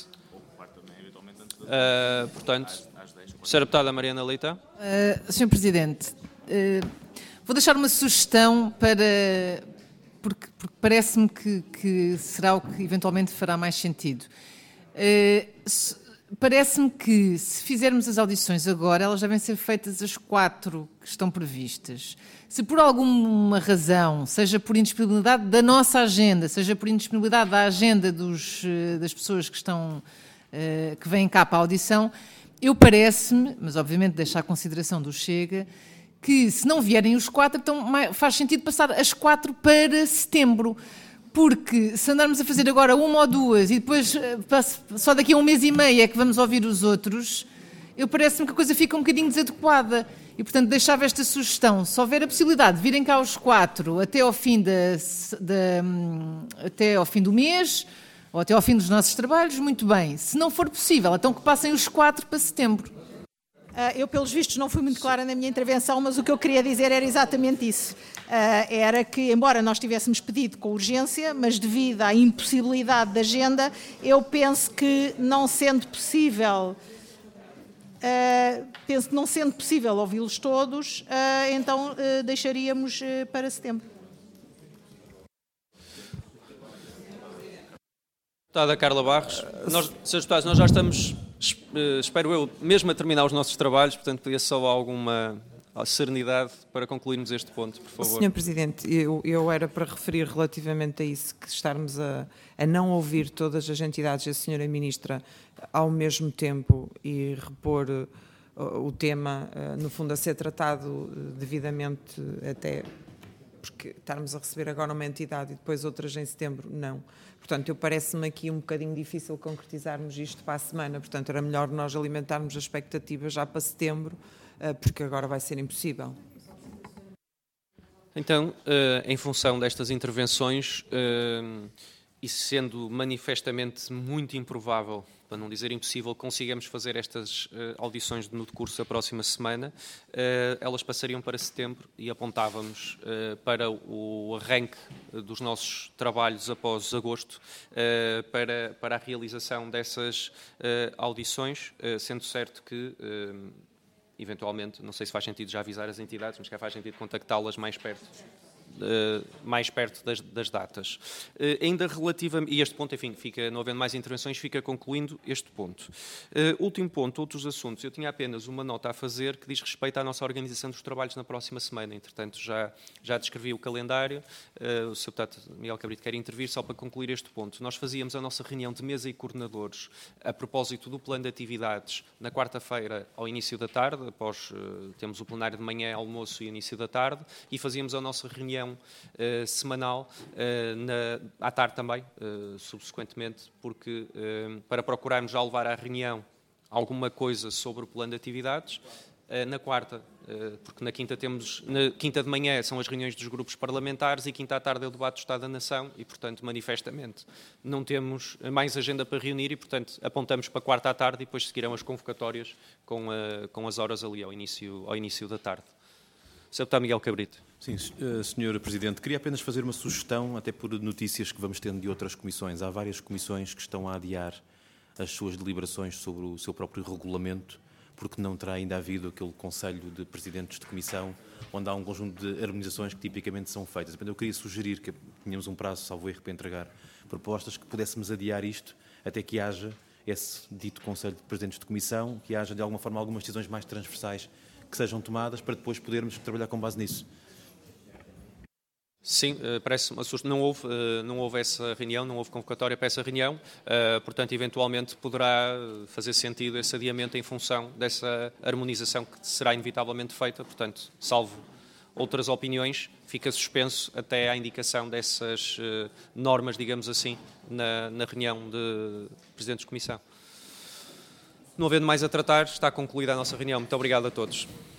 Speaker 1: Uh, portanto, senhora Deputada Mariana Leitão.
Speaker 5: Uh, senhor Presidente, uh, vou deixar uma sugestão para... porque, porque parece-me que, que será o que eventualmente fará mais sentido. Uh, se, parece-me que se fizermos as audições agora, elas devem ser feitas as quatro que estão previstas. Se por alguma razão, seja por indisponibilidade da nossa agenda, seja por indisponibilidade da agenda dos, das pessoas que estão, que vêm cá para a audição, eu parece-me, mas obviamente deixo à consideração do Chega, que se não vierem os quatro, então faz sentido passar as quatro para setembro. Porque se andarmos a fazer agora uma ou duas e depois só daqui a um mês e meio é que vamos ouvir os outros, eu parece-me que a coisa fica um bocadinho desadequada. E, portanto, deixava esta sugestão. Se houver a possibilidade de virem cá os quatro até ao fim, da, da, até ao fim do mês ou até ao fim dos nossos trabalhos, muito bem. Se não for possível, então que passem os quatro para setembro.
Speaker 3: Eu, pelos vistos, não fui muito clara na minha intervenção, mas o que eu queria dizer era exatamente isso. Era que, embora nós tivéssemos pedido com urgência, mas devido à impossibilidade da agenda, eu penso que, não sendo possível, penso que não sendo possível ouvi-los todos, então deixaríamos para setembro.
Speaker 1: Deputada Carla Barros, nós, senhores deputados, nós já estamos, espero eu, mesmo a terminar os nossos trabalhos, portanto, pedia só alguma serenidade para concluirmos este ponto, por favor.
Speaker 2: senhor Presidente, eu, eu era para referir relativamente a isso, que estarmos a, a não ouvir todas as entidades e a senhora Ministra ao mesmo tempo e repor uh, o tema, uh, no fundo, a ser tratado uh, devidamente, até porque estarmos a receber agora uma entidade e depois outras em setembro, não. Portanto, eu parece-me aqui um bocadinho difícil concretizarmos isto para a semana, portanto, era melhor nós alimentarmos a expectativa já para setembro, porque agora vai ser impossível.
Speaker 1: Então, em função destas intervenções, e sendo manifestamente muito improvável, para não dizer impossível, consigamos fazer estas audições no decurso da próxima semana, elas passariam para setembro e apontávamos para o arranque dos nossos trabalhos após agosto para, para a realização dessas audições, sendo certo que, eventualmente, não sei se faz sentido já avisar as entidades, mas que faz sentido contactá-las mais perto. Uh, mais perto das, das datas. Uh, ainda relativa, e este ponto, enfim, fica, não havendo mais intervenções, fica concluindo este ponto. Uh, último ponto, outros assuntos. Eu tinha apenas uma nota a fazer que diz respeito à nossa organização dos trabalhos na próxima semana. Entretanto, já, já descrevi o calendário. Uh, o senhor deputado Miguel Cabrito quer intervir só para concluir este ponto. Nós fazíamos a nossa reunião de mesa e coordenadores a propósito do plano de atividades na quarta-feira ao início da tarde, após uh, temos o plenário de manhã, almoço e início da tarde, e fazíamos a nossa reunião Uh, semanal, uh, na, à tarde também, uh, subsequentemente, porque uh, para procurarmos já levar à reunião alguma coisa sobre o plano de atividades, uh, na quarta, uh, porque na quinta temos, na quinta de manhã são as reuniões dos grupos parlamentares e quinta à tarde é o debate do Estado da Nação e, portanto, manifestamente, não temos mais agenda para reunir e, portanto, apontamos para quarta à tarde e depois seguirão as convocatórias com, uh, com as horas ali ao início, ao início da tarde. senhor deputado Miguel Cabrito.
Speaker 4: Sim, senhor Presidente, queria apenas fazer uma sugestão, até por notícias que vamos tendo de outras comissões. Há várias comissões que estão a adiar as suas deliberações sobre o seu próprio regulamento, porque não terá ainda havido aquele Conselho de Presidentes de Comissão, onde há um conjunto de harmonizações que tipicamente são feitas. Eu queria sugerir que tínhamos um prazo, salvo erro, para entregar propostas, que pudéssemos adiar isto até que haja esse dito Conselho de Presidentes de Comissão, que haja, de alguma forma, algumas decisões mais transversais que sejam tomadas para depois podermos trabalhar com base nisso.
Speaker 1: Sim, parece-me, não houve, não houve essa reunião, não houve convocatória para essa reunião, portanto, eventualmente poderá fazer sentido esse adiamento em função dessa harmonização que será inevitavelmente feita, portanto, salvo outras opiniões, fica suspenso até à indicação dessas normas, digamos assim, na, na reunião de Presidentes de Comissão. Não havendo mais a tratar, está concluída a nossa reunião. Muito obrigado a todos.